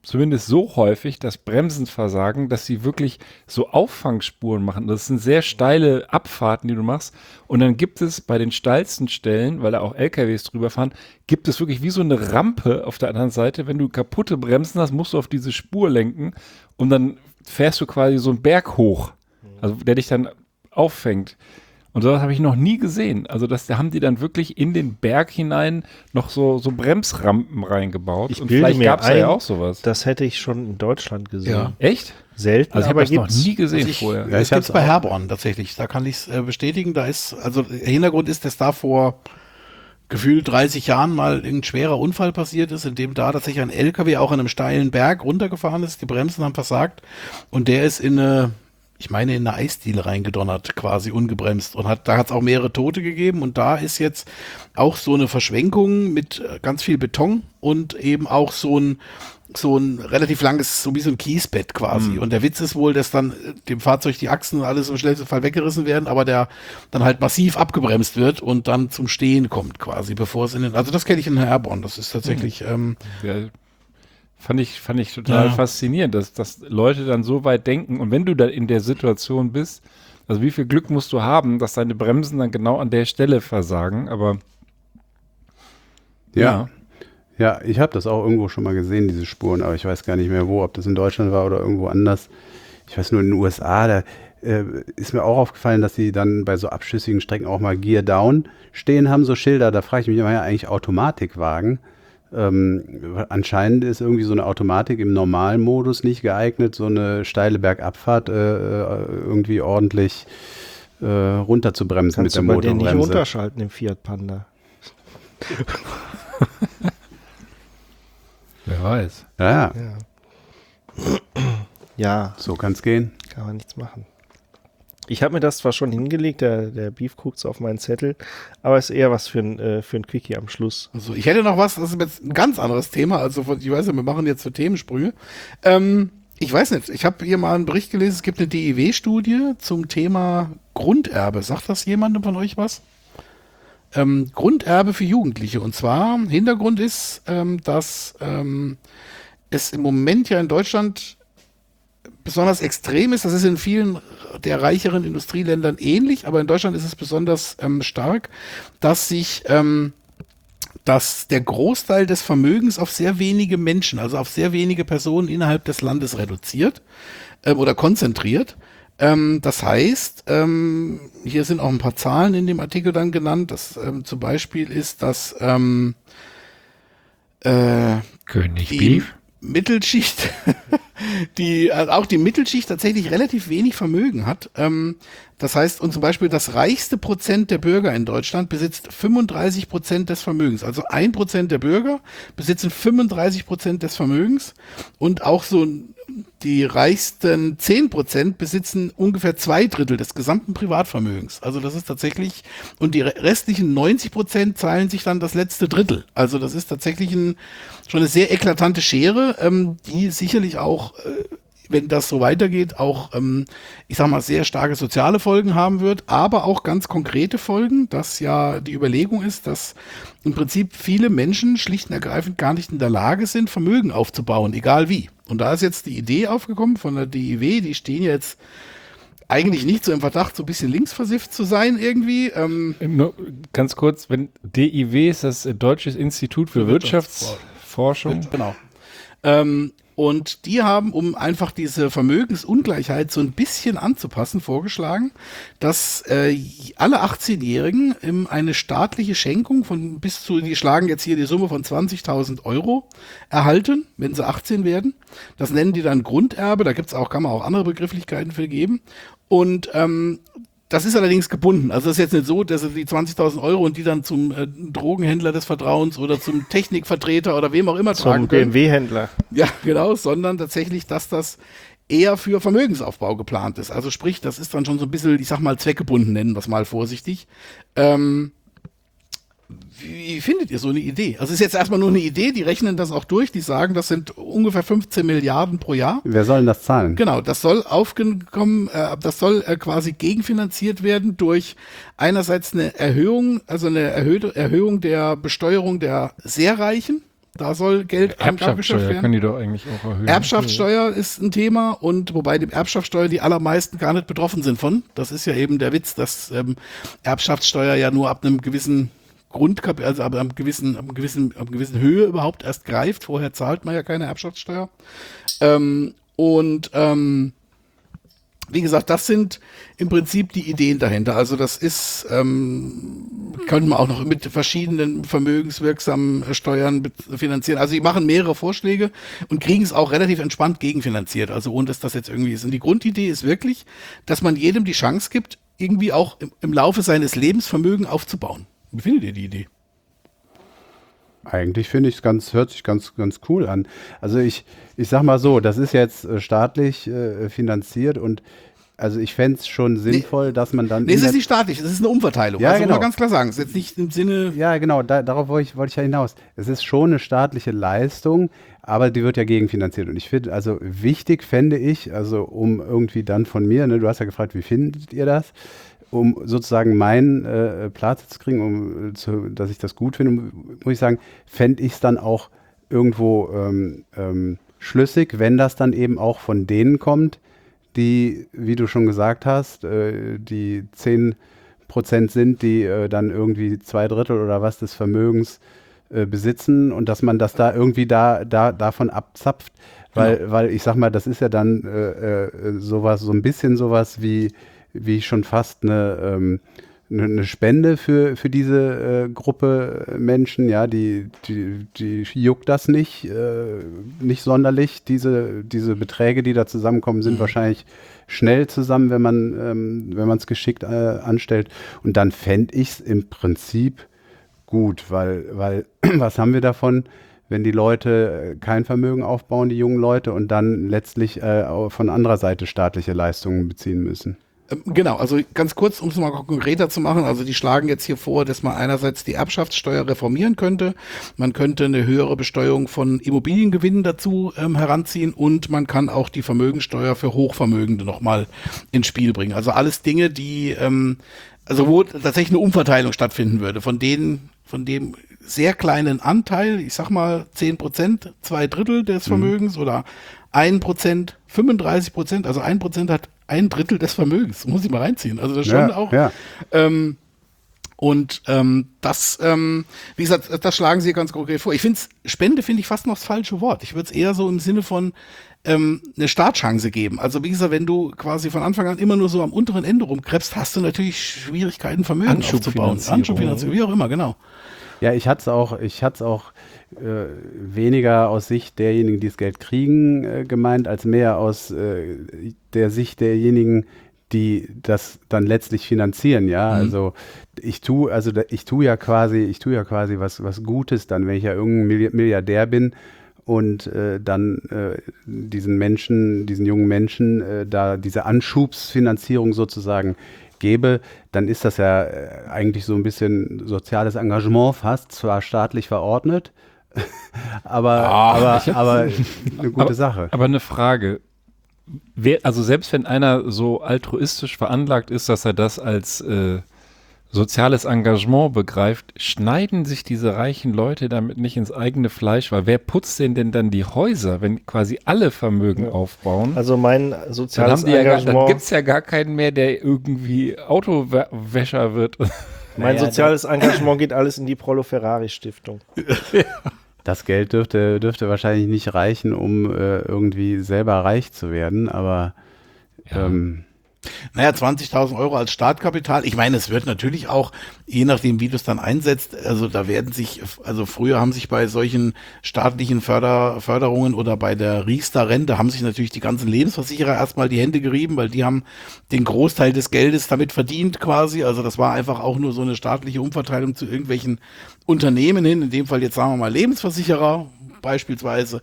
Speaker 4: zumindest so häufig das Bremsen versagen, dass sie wirklich so Auffangspuren machen. Das sind sehr steile Abfahrten, die du machst. Und dann gibt es bei den steilsten Stellen, weil da auch LKWs drüber fahren, gibt es wirklich wie so eine Rampe auf der anderen Seite. Wenn du kaputte Bremsen hast, musst du auf diese Spur lenken und dann fährst du quasi so einen Berg hoch, also der dich dann auffängt. Und sowas habe ich noch nie gesehen. Also da haben die dann wirklich in den Berg hinein noch so Bremsrampen reingebaut.
Speaker 2: Ich
Speaker 4: und
Speaker 2: bilde
Speaker 4: vielleicht
Speaker 2: mir
Speaker 4: gab es
Speaker 2: ein,
Speaker 4: ja auch sowas.
Speaker 2: Das hätte ich schon in Deutschland gesehen.
Speaker 5: Ja.
Speaker 4: Echt?
Speaker 2: Selten,
Speaker 4: Also ich habe
Speaker 2: aber
Speaker 4: das noch
Speaker 2: gibt's.
Speaker 4: nie gesehen
Speaker 5: Also
Speaker 4: vorher.
Speaker 6: Ja,
Speaker 5: Das
Speaker 6: ich hab's
Speaker 5: gibt's bei
Speaker 6: auch.
Speaker 5: Herborn tatsächlich. Da kann ich es bestätigen. Da ist, also der Hintergrund ist, dass da vor gefühlt 30 Jahren mal ein schwerer Unfall passiert ist, in dem da tatsächlich ein LKW auch an einem steilen Berg runtergefahren ist. Die Bremsen haben versagt und der ist in eine Eisdiele reingedonnert, quasi ungebremst. Und da hat es auch mehrere Tote gegeben. Und da ist jetzt auch so eine Verschwenkung mit ganz viel Beton und eben auch so ein relativ langes, so wie so ein Kiesbett quasi. Und der Witz ist wohl, dass dann dem Fahrzeug die Achsen und alles im schnellsten Fall weggerissen werden, aber der dann halt massiv abgebremst wird und dann zum Stehen kommt quasi, bevor es also das kenne ich in Herborn. Das ist tatsächlich,
Speaker 4: Ja, fand ich total faszinierend, dass Leute dann so weit denken. Und wenn du da in der Situation bist, also wie viel Glück musst du haben, dass deine Bremsen dann genau an der Stelle versagen. Aber
Speaker 6: Ja, ich habe das auch irgendwo schon mal gesehen, diese Spuren, aber ich weiß gar nicht mehr wo, ob das in Deutschland war oder irgendwo anders. Ich weiß nur, in den USA, da ist mir auch aufgefallen, dass sie dann bei so abschüssigen Strecken auch mal Gear Down stehen haben, so Schilder. Da frage ich mich immer, ja, eigentlich Automatikwagen. Anscheinend ist irgendwie so eine Automatik im Normalmodus nicht geeignet, so eine steile Bergabfahrt irgendwie ordentlich runter zu bremsen
Speaker 2: Kannst
Speaker 6: mit
Speaker 2: du
Speaker 6: der
Speaker 2: bei denen nicht
Speaker 6: Motorbremse.
Speaker 2: runterschalten im Fiat Panda.
Speaker 4: wer weiß.
Speaker 6: Ja,
Speaker 2: Ja,
Speaker 6: so kann es gehen.
Speaker 2: kann man nichts machen. Ich habe mir das zwar schon hingelegt, der Beef guckt so auf meinen Zettel, aber ist eher was für ein Quickie am Schluss.
Speaker 5: also ich hätte noch was, das ist jetzt ein ganz anderes Thema, also ich weiß ja, wir machen jetzt so Themensprünge. Ich weiß nicht, ich habe hier mal einen Bericht gelesen, es gibt eine DIW-Studie zum Thema Grunderbe. Sagt das jemandem von euch was? Grunderbe für Jugendliche. Und zwar, Hintergrund ist, dass es im Moment ja in Deutschland besonders extrem ist. Das ist in vielen der reicheren Industrieländern ähnlich, aber in Deutschland ist es besonders stark, dass der Großteil des Vermögens auf sehr wenige Menschen, also auf sehr wenige Personen innerhalb des Landes reduziert oder konzentriert. Das heißt, hier sind auch ein paar Zahlen in dem Artikel dann genannt. Das zum Beispiel ist, dass
Speaker 4: König
Speaker 5: die
Speaker 4: Beef.
Speaker 5: Mittelschicht, auch die Mittelschicht tatsächlich relativ wenig Vermögen hat. Das heißt, und zum Beispiel das reichste Prozent der Bürger in Deutschland besitzt 35% des Vermögens. Also 1% der Bürger besitzen 35% des Vermögens und auch so die reichsten 10% besitzen ungefähr 2/3 des gesamten Privatvermögens. Also das ist tatsächlich, und die restlichen 90% zahlen sich dann das letzte Drittel. Also das ist tatsächlich schon eine sehr eklatante Schere, die sicherlich auch, wenn das so weitergeht, auch, ich sag mal, sehr starke soziale Folgen haben wird, aber auch ganz konkrete Folgen, dass ja die Überlegung ist, dass im Prinzip viele Menschen schlicht und ergreifend gar nicht in der Lage sind, Vermögen aufzubauen, egal wie. Und da ist jetzt die Idee aufgekommen von der DIW, die stehen jetzt eigentlich nicht so im Verdacht, so ein bisschen linksversifft zu sein irgendwie.
Speaker 4: Nur ganz kurz, wenn DIW ist das Deutsches Institut für Wirtschaftsforschung.
Speaker 5: Genau. Und die haben, um einfach diese Vermögensungleichheit so ein bisschen anzupassen, vorgeschlagen, dass alle 18-Jährigen eine staatliche Schenkung von die schlagen jetzt hier die Summe von 20.000 Euro erhalten, wenn sie 18 werden. Das nennen die dann Grunderbe, da kann man auch andere Begrifflichkeiten für geben. Und das ist allerdings gebunden. Also das ist jetzt nicht so, dass sie die 20.000 Euro und die dann zum Drogenhändler des Vertrauens oder zum Technikvertreter oder wem auch immer tragen
Speaker 2: Zum
Speaker 5: können.
Speaker 2: BMW-Händler.
Speaker 5: Ja, genau, sondern tatsächlich, dass das eher für Vermögensaufbau geplant ist. Also sprich, das ist dann schon so ein bisschen, ich sag mal, zweckgebunden, nennen wir es mal vorsichtig. Wie findet ihr so eine Idee? Also es ist jetzt erstmal nur eine Idee, die rechnen das auch durch, die sagen, das sind ungefähr 15 Milliarden pro Jahr.
Speaker 6: Wer soll denn das zahlen?
Speaker 5: Genau, das soll quasi gegenfinanziert werden durch einerseits eine Erhöhung, also eine erhöhte Erhöhung der Besteuerung der sehr Reichen. Da soll Geld
Speaker 4: Erbschaftssteuer können die doch eigentlich auch erhöhen.
Speaker 5: Erbschaftssteuer ist ein Thema und wobei die Erbschaftssteuer die allermeisten gar nicht betroffen sind von. Das ist ja eben der Witz, dass Erbschaftssteuer ja nur ab einem gewissen Grundkapital, also ab einer gewissen Höhe überhaupt erst greift. Vorher zahlt man ja keine Erbschaftssteuer. Wie gesagt, das sind im Prinzip die Ideen dahinter. Also das ist, könnte man auch noch mit verschiedenen vermögenswirksamen Steuern finanzieren. Also die machen mehrere Vorschläge und kriegen es auch relativ entspannt gegenfinanziert. Also ohne dass das jetzt irgendwie ist. Und die Grundidee ist wirklich, dass man jedem die Chance gibt, irgendwie auch im Laufe seines Lebens Vermögen aufzubauen. Wie findet ihr die Idee?
Speaker 6: Eigentlich finde ich es hört sich ganz cool an. Also ich sag mal so, das ist jetzt staatlich finanziert und also ich fände es schon sinnvoll, dass man dann...
Speaker 5: Nee, es ist nicht staatlich, es ist eine Umverteilung.
Speaker 6: Ja,
Speaker 5: also
Speaker 6: genau.
Speaker 5: Muss man ganz klar sagen, es ist jetzt nicht im Sinne...
Speaker 6: Ja, genau, darauf wollte ich ja hinaus. Es ist schon eine staatliche Leistung, aber die wird ja gegenfinanziert. Und ich finde, also wichtig fände ich, also um irgendwie dann von mir, ne, du hast ja gefragt, wie findet ihr das? Um sozusagen meinen Platz zu kriegen, dass ich das gut finde, muss ich sagen, fände ich es dann auch irgendwo schlüssig, wenn das dann eben auch von denen kommt, die, wie du schon gesagt hast, die 10% sind, die dann irgendwie 2/3 oder was des Vermögens besitzen und dass man das da irgendwie davon abzapft, weil ich sag mal, das ist ja dann sowas, so ein bisschen sowas wie schon fast eine Spende für diese Gruppe Menschen, ja, die juckt das nicht sonderlich. Diese Beträge, die da zusammenkommen, sind wahrscheinlich schnell zusammen, wenn man es geschickt anstellt. Und dann fände ich es im Prinzip gut, weil was haben wir davon, wenn die Leute kein Vermögen aufbauen, die jungen Leute, und dann letztlich von anderer Seite staatliche Leistungen beziehen müssen?
Speaker 5: Genau, also ganz kurz, um es mal konkreter zu machen, also die schlagen jetzt hier vor, dass man einerseits die Erbschaftssteuer reformieren könnte, man könnte eine höhere Besteuerung von Immobiliengewinnen dazu heranziehen und man kann auch die Vermögensteuer für Hochvermögende nochmal ins Spiel bringen. Also alles Dinge, die, also wo tatsächlich eine Umverteilung stattfinden würde, von dem sehr kleinen Anteil, ich sag mal 10%, 2/3 des Vermögens oder 1%, 35%, also 1% hat 1/3 des Vermögens, muss ich mal reinziehen. Also das ist schon auch. Ja. Das, wie gesagt, das schlagen sie ganz konkret vor. Spende finde ich fast noch das falsche Wort. Ich würde es eher so im Sinne von eine Startchance geben. Also wie gesagt, wenn du quasi von Anfang an immer nur so am unteren Ende rumkrebst, hast du natürlich Schwierigkeiten, Vermögen aufzubauen. Anschubfinanzierung, wie auch immer, genau.
Speaker 6: Ja, ich hatte es auch weniger aus Sicht derjenigen, die das Geld kriegen, gemeint, als mehr aus der Sicht derjenigen, die das dann letztlich finanzieren, ja. Also ich tue ja quasi was Gutes dann, wenn ich ja irgendein Milliardär bin und dann diesen jungen Menschen da diese Anschubsfinanzierung sozusagen gebe, dann ist das ja eigentlich so ein bisschen soziales Engagement fast, zwar staatlich verordnet, aber eine gute Sache.
Speaker 4: Aber eine Frage, also selbst wenn einer so altruistisch veranlagt ist, dass er das als soziales Engagement begreift, schneiden sich diese reichen Leute damit nicht ins eigene Fleisch, weil wer putzt denn dann die Häuser, wenn quasi alle Vermögen aufbauen?
Speaker 2: Also mein soziales Engagement...
Speaker 4: dann gibt es ja gar keinen mehr, der irgendwie Autowäscher wird.
Speaker 2: Mein soziales Engagement geht alles in die Prolo-Ferrari-Stiftung.
Speaker 6: Das Geld dürfte wahrscheinlich nicht reichen, um irgendwie selber reich zu werden, aber...
Speaker 5: Ja. 20.000 Euro als Startkapital. Ich meine, es wird natürlich auch, je nachdem, wie du es dann einsetzt, also früher haben sich bei solchen staatlichen Förderungen oder bei der Riester-Rente haben sich natürlich die ganzen Lebensversicherer erstmal die Hände gerieben, weil die haben den Großteil des Geldes damit verdient quasi. Also das war einfach auch nur so eine staatliche Umverteilung zu irgendwelchen Unternehmen hin, in dem Fall jetzt sagen wir mal Lebensversicherer beispielsweise.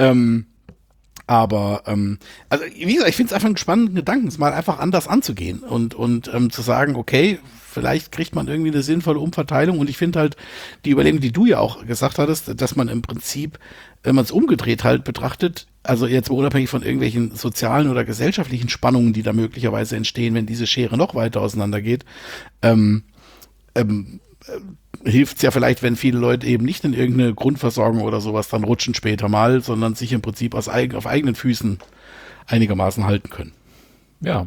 Speaker 5: Also wie gesagt, ich finde es einfach einen spannenden Gedanken, es mal einfach anders anzugehen und zu sagen, okay, vielleicht kriegt man irgendwie eine sinnvolle Umverteilung und ich finde halt die Überlegung, die du ja auch gesagt hattest, dass man im Prinzip, wenn man es umgedreht halt betrachtet, also jetzt unabhängig von irgendwelchen sozialen oder gesellschaftlichen Spannungen, die da möglicherweise entstehen, wenn diese Schere noch weiter auseinandergeht, hilft es ja vielleicht, wenn viele Leute eben nicht in irgendeine Grundversorgung oder sowas dann rutschen später mal, sondern sich im Prinzip auf eigenen Füßen einigermaßen halten können.
Speaker 4: Ja.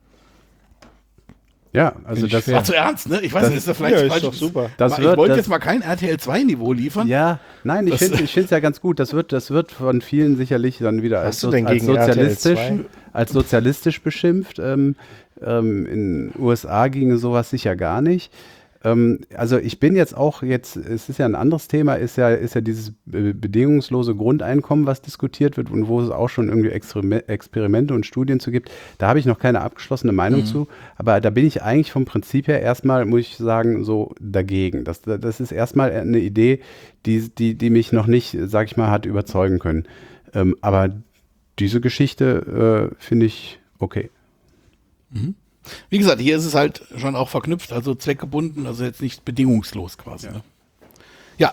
Speaker 6: Ja, also das
Speaker 5: War zu ernst, ne? Ich weiß nicht, ist das vielleicht falsch?
Speaker 2: Ist doch super.
Speaker 6: Das
Speaker 5: Ich
Speaker 6: wird-
Speaker 5: wollte
Speaker 6: das-
Speaker 5: jetzt mal kein RTL 2-Niveau liefern.
Speaker 6: Ja, nein, ich finde es ja ganz gut. Das wird von vielen sicherlich dann wieder als,
Speaker 2: Hast du denn gegen
Speaker 6: als sozialistisch beschimpft. In den USA ginge sowas sicher gar nicht. Also ich bin es ist ja ein anderes Thema, ist ja dieses bedingungslose Grundeinkommen, was diskutiert wird und wo es auch schon irgendwie Experimente und Studien zu gibt. Da habe ich noch keine abgeschlossene Meinung zu, aber da bin ich eigentlich vom Prinzip her erstmal, muss ich sagen, so dagegen. Das ist erstmal eine Idee, die mich noch nicht, sag ich mal, hat überzeugen können. Aber diese Geschichte finde ich okay.
Speaker 5: Wie gesagt, hier ist es halt schon auch verknüpft, also zweckgebunden, also jetzt nicht bedingungslos quasi. Ne? Ja,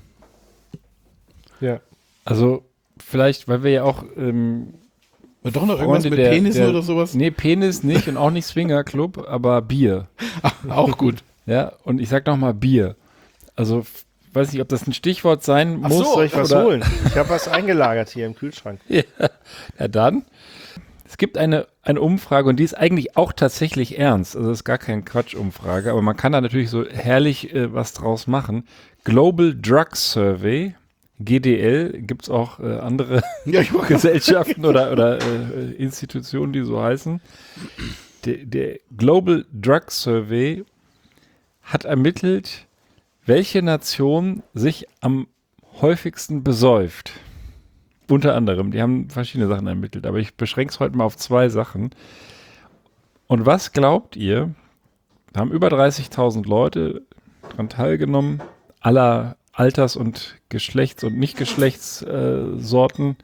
Speaker 2: Ja.
Speaker 4: Also vielleicht, weil wir ja auch
Speaker 5: doch noch irgendwas mit Penissen oder sowas?
Speaker 4: Nee, Penis nicht und auch nicht Swingerclub, aber Bier.
Speaker 5: Auch gut.
Speaker 4: Ja, und ich sag noch mal Bier. Also weiß nicht, ob das ein Stichwort sein
Speaker 2: Ach
Speaker 4: muss.
Speaker 2: so, soll ich was
Speaker 4: oder-
Speaker 2: holen? Ich habe was eingelagert hier im Kühlschrank.
Speaker 4: Ja, dann. Es gibt eine Umfrage und die ist eigentlich auch tatsächlich ernst. Also das ist gar keine Quatsch-Umfrage, aber man kann da natürlich so herrlich was draus machen. Global Drug Survey, GDL, gibt es auch andere
Speaker 5: Ja, ich wollte
Speaker 4: Gesellschaften oder Institutionen, die so heißen. Der Global Drug Survey hat ermittelt, welche Nation sich am häufigsten besäuft. Unter anderem, die haben verschiedene Sachen ermittelt, aber ich beschränke es heute mal auf 2 Sachen. Und was glaubt ihr, da haben über 30.000 Leute daran teilgenommen, aller Alters- und Geschlechts- und Nicht-Geschlechtssorten.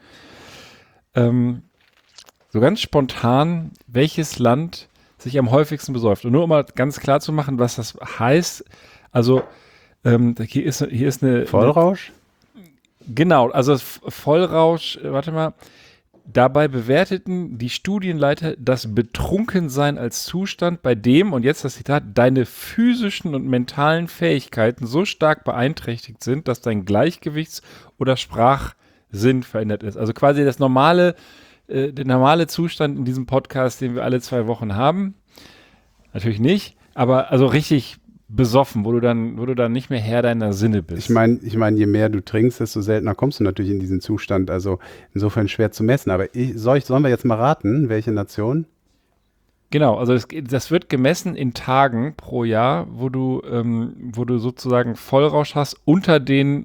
Speaker 4: So ganz spontan, welches Land sich am häufigsten besäuft. Und nur um mal ganz klar zu machen, was das heißt, also hier ist eine...
Speaker 6: Vollrausch?
Speaker 4: Genau, also Vollrausch, warte mal, dabei bewerteten die Studienleiter das Betrunkensein als Zustand, bei dem, und jetzt das Zitat, deine physischen und mentalen Fähigkeiten so stark beeinträchtigt sind, dass dein Gleichgewichts- oder Sprachsinn verändert ist. Also quasi der normale Zustand in diesem Podcast, den wir alle 2 Wochen haben. Natürlich nicht, aber also richtig besoffen, wo du dann nicht mehr Herr deiner Sinne bist.
Speaker 6: Ich meine, je mehr du trinkst, desto seltener kommst du natürlich in diesen Zustand. Also insofern schwer zu messen. Aber sollen wir jetzt mal raten, welche Nation?
Speaker 4: Genau, also das wird gemessen in Tagen pro Jahr, wo du sozusagen Vollrausch hast unter den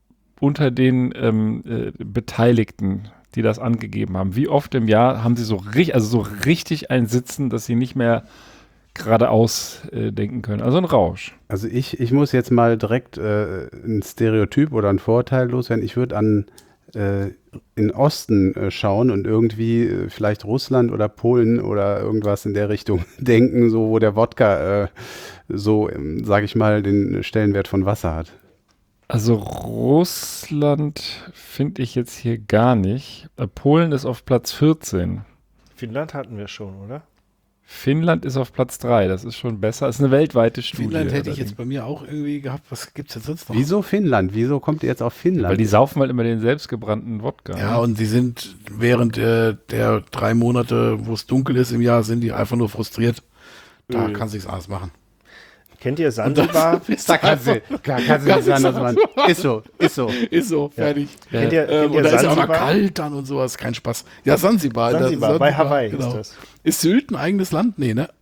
Speaker 4: Beteiligten, die das angegeben haben. Wie oft im Jahr haben sie so richtig ein Sitzen, dass sie nicht mehr geradeaus denken können. Also ein Rausch.
Speaker 6: Also ich muss jetzt mal direkt ein Stereotyp oder ein Vorurteil loswerden. Ich würde in Osten schauen und irgendwie vielleicht Russland oder Polen oder irgendwas in der Richtung denken, so wo der Wodka sage ich mal, den Stellenwert von Wasser hat.
Speaker 4: Also Russland finde ich jetzt hier gar nicht. Polen ist auf Platz 14.
Speaker 2: Finnland hatten wir schon, oder?
Speaker 4: Finnland ist auf Platz 3, das ist schon besser. Das ist eine weltweite Studie.
Speaker 5: Finnland hätte ich jetzt bei mir auch irgendwie gehabt. Was gibt es denn sonst noch?
Speaker 6: Wieso Finnland? Wieso kommt ihr jetzt auf Finnland?
Speaker 4: Weil die saufen halt immer den selbstgebrannten Wodka.
Speaker 5: Ja, und sie sind während der 3 Monate, wo es dunkel ist im Jahr, sind die einfach nur frustriert. Da kann sich's anders machen.
Speaker 2: Kennt ihr Sansibar?
Speaker 6: da kannst du nicht anders machen. Ist so.
Speaker 5: Ist so, fertig.
Speaker 2: Kennt ihr
Speaker 5: Und da ist ja auch noch
Speaker 2: Sansibar?
Speaker 5: kalt dann und sowas, kein Spaß. Ja, Sansibar.
Speaker 2: Sansibar, bei Hawaii
Speaker 5: genau.
Speaker 2: ist das.
Speaker 5: Ist Sylt ein eigenes Land? Nee, ne?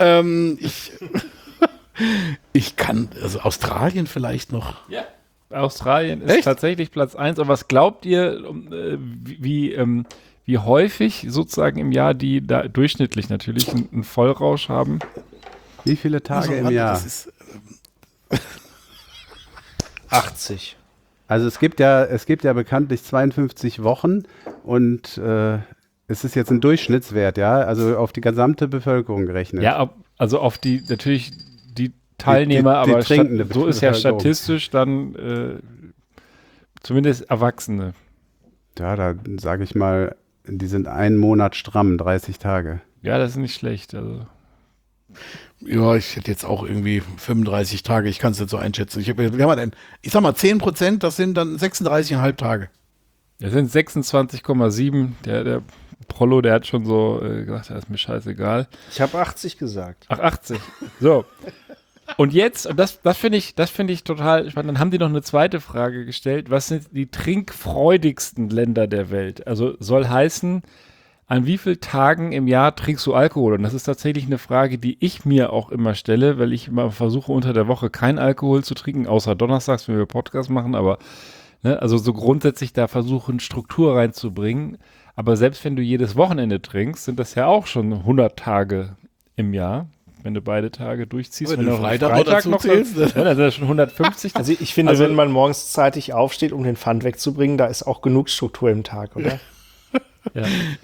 Speaker 5: Ich kann, also Australien vielleicht noch.
Speaker 4: Ja. Australien ist
Speaker 5: Echt?
Speaker 4: tatsächlich Platz 1. Und was glaubt ihr, wie häufig sozusagen im Jahr die da durchschnittlich natürlich einen Vollrausch haben?
Speaker 6: Wie viele Tage im
Speaker 5: Warte,
Speaker 6: Jahr?
Speaker 5: das ist,
Speaker 2: 80.
Speaker 6: Also es gibt ja bekanntlich 52 Wochen und es ist jetzt ein Durchschnittswert, ja, also auf die gesamte Bevölkerung gerechnet.
Speaker 4: Ja, also auf die natürlich die Teilnehmer,
Speaker 6: die
Speaker 4: aber
Speaker 6: trinkende
Speaker 4: so ist ja
Speaker 6: Bevölkerung.
Speaker 4: statistisch dann zumindest Erwachsene.
Speaker 6: Ja, da sage ich mal, die sind einen Monat stramm, 30 Tage.
Speaker 4: Ja, das ist nicht schlecht. Also
Speaker 5: Ja, ich hätte jetzt auch irgendwie 35 Tage, ich kann es nicht so einschätzen. Ich sag mal 10%, das sind dann 36,5 Tage.
Speaker 4: Das sind 26,7. Der Prollo, der hat schon so gesagt, das ist mir scheißegal.
Speaker 2: Ich habe 80 gesagt.
Speaker 4: Ach, 80. So. Und jetzt, und das finde ich total spannend, dann haben die noch eine zweite Frage gestellt. Was sind die trinkfreudigsten Länder der Welt? Also soll heißen, an wie vielen Tagen im Jahr trinkst du Alkohol? Und das ist tatsächlich eine Frage, die ich mir auch immer stelle, weil ich immer versuche, unter der Woche keinen Alkohol zu trinken, außer donnerstags, wenn wir Podcast machen. Aber also so grundsätzlich da versuchen, Struktur reinzubringen. Aber selbst wenn du jedes Wochenende trinkst, sind das ja auch schon 100 Tage im Jahr, wenn du beide Tage durchziehst.
Speaker 5: Wenn du
Speaker 4: Freitag noch zählst, dann sind das schon 150.
Speaker 2: Also ich finde, wenn man morgens zeitig aufsteht, um den Pfand wegzubringen, da ist auch genug Struktur im Tag, oder?
Speaker 4: Ja.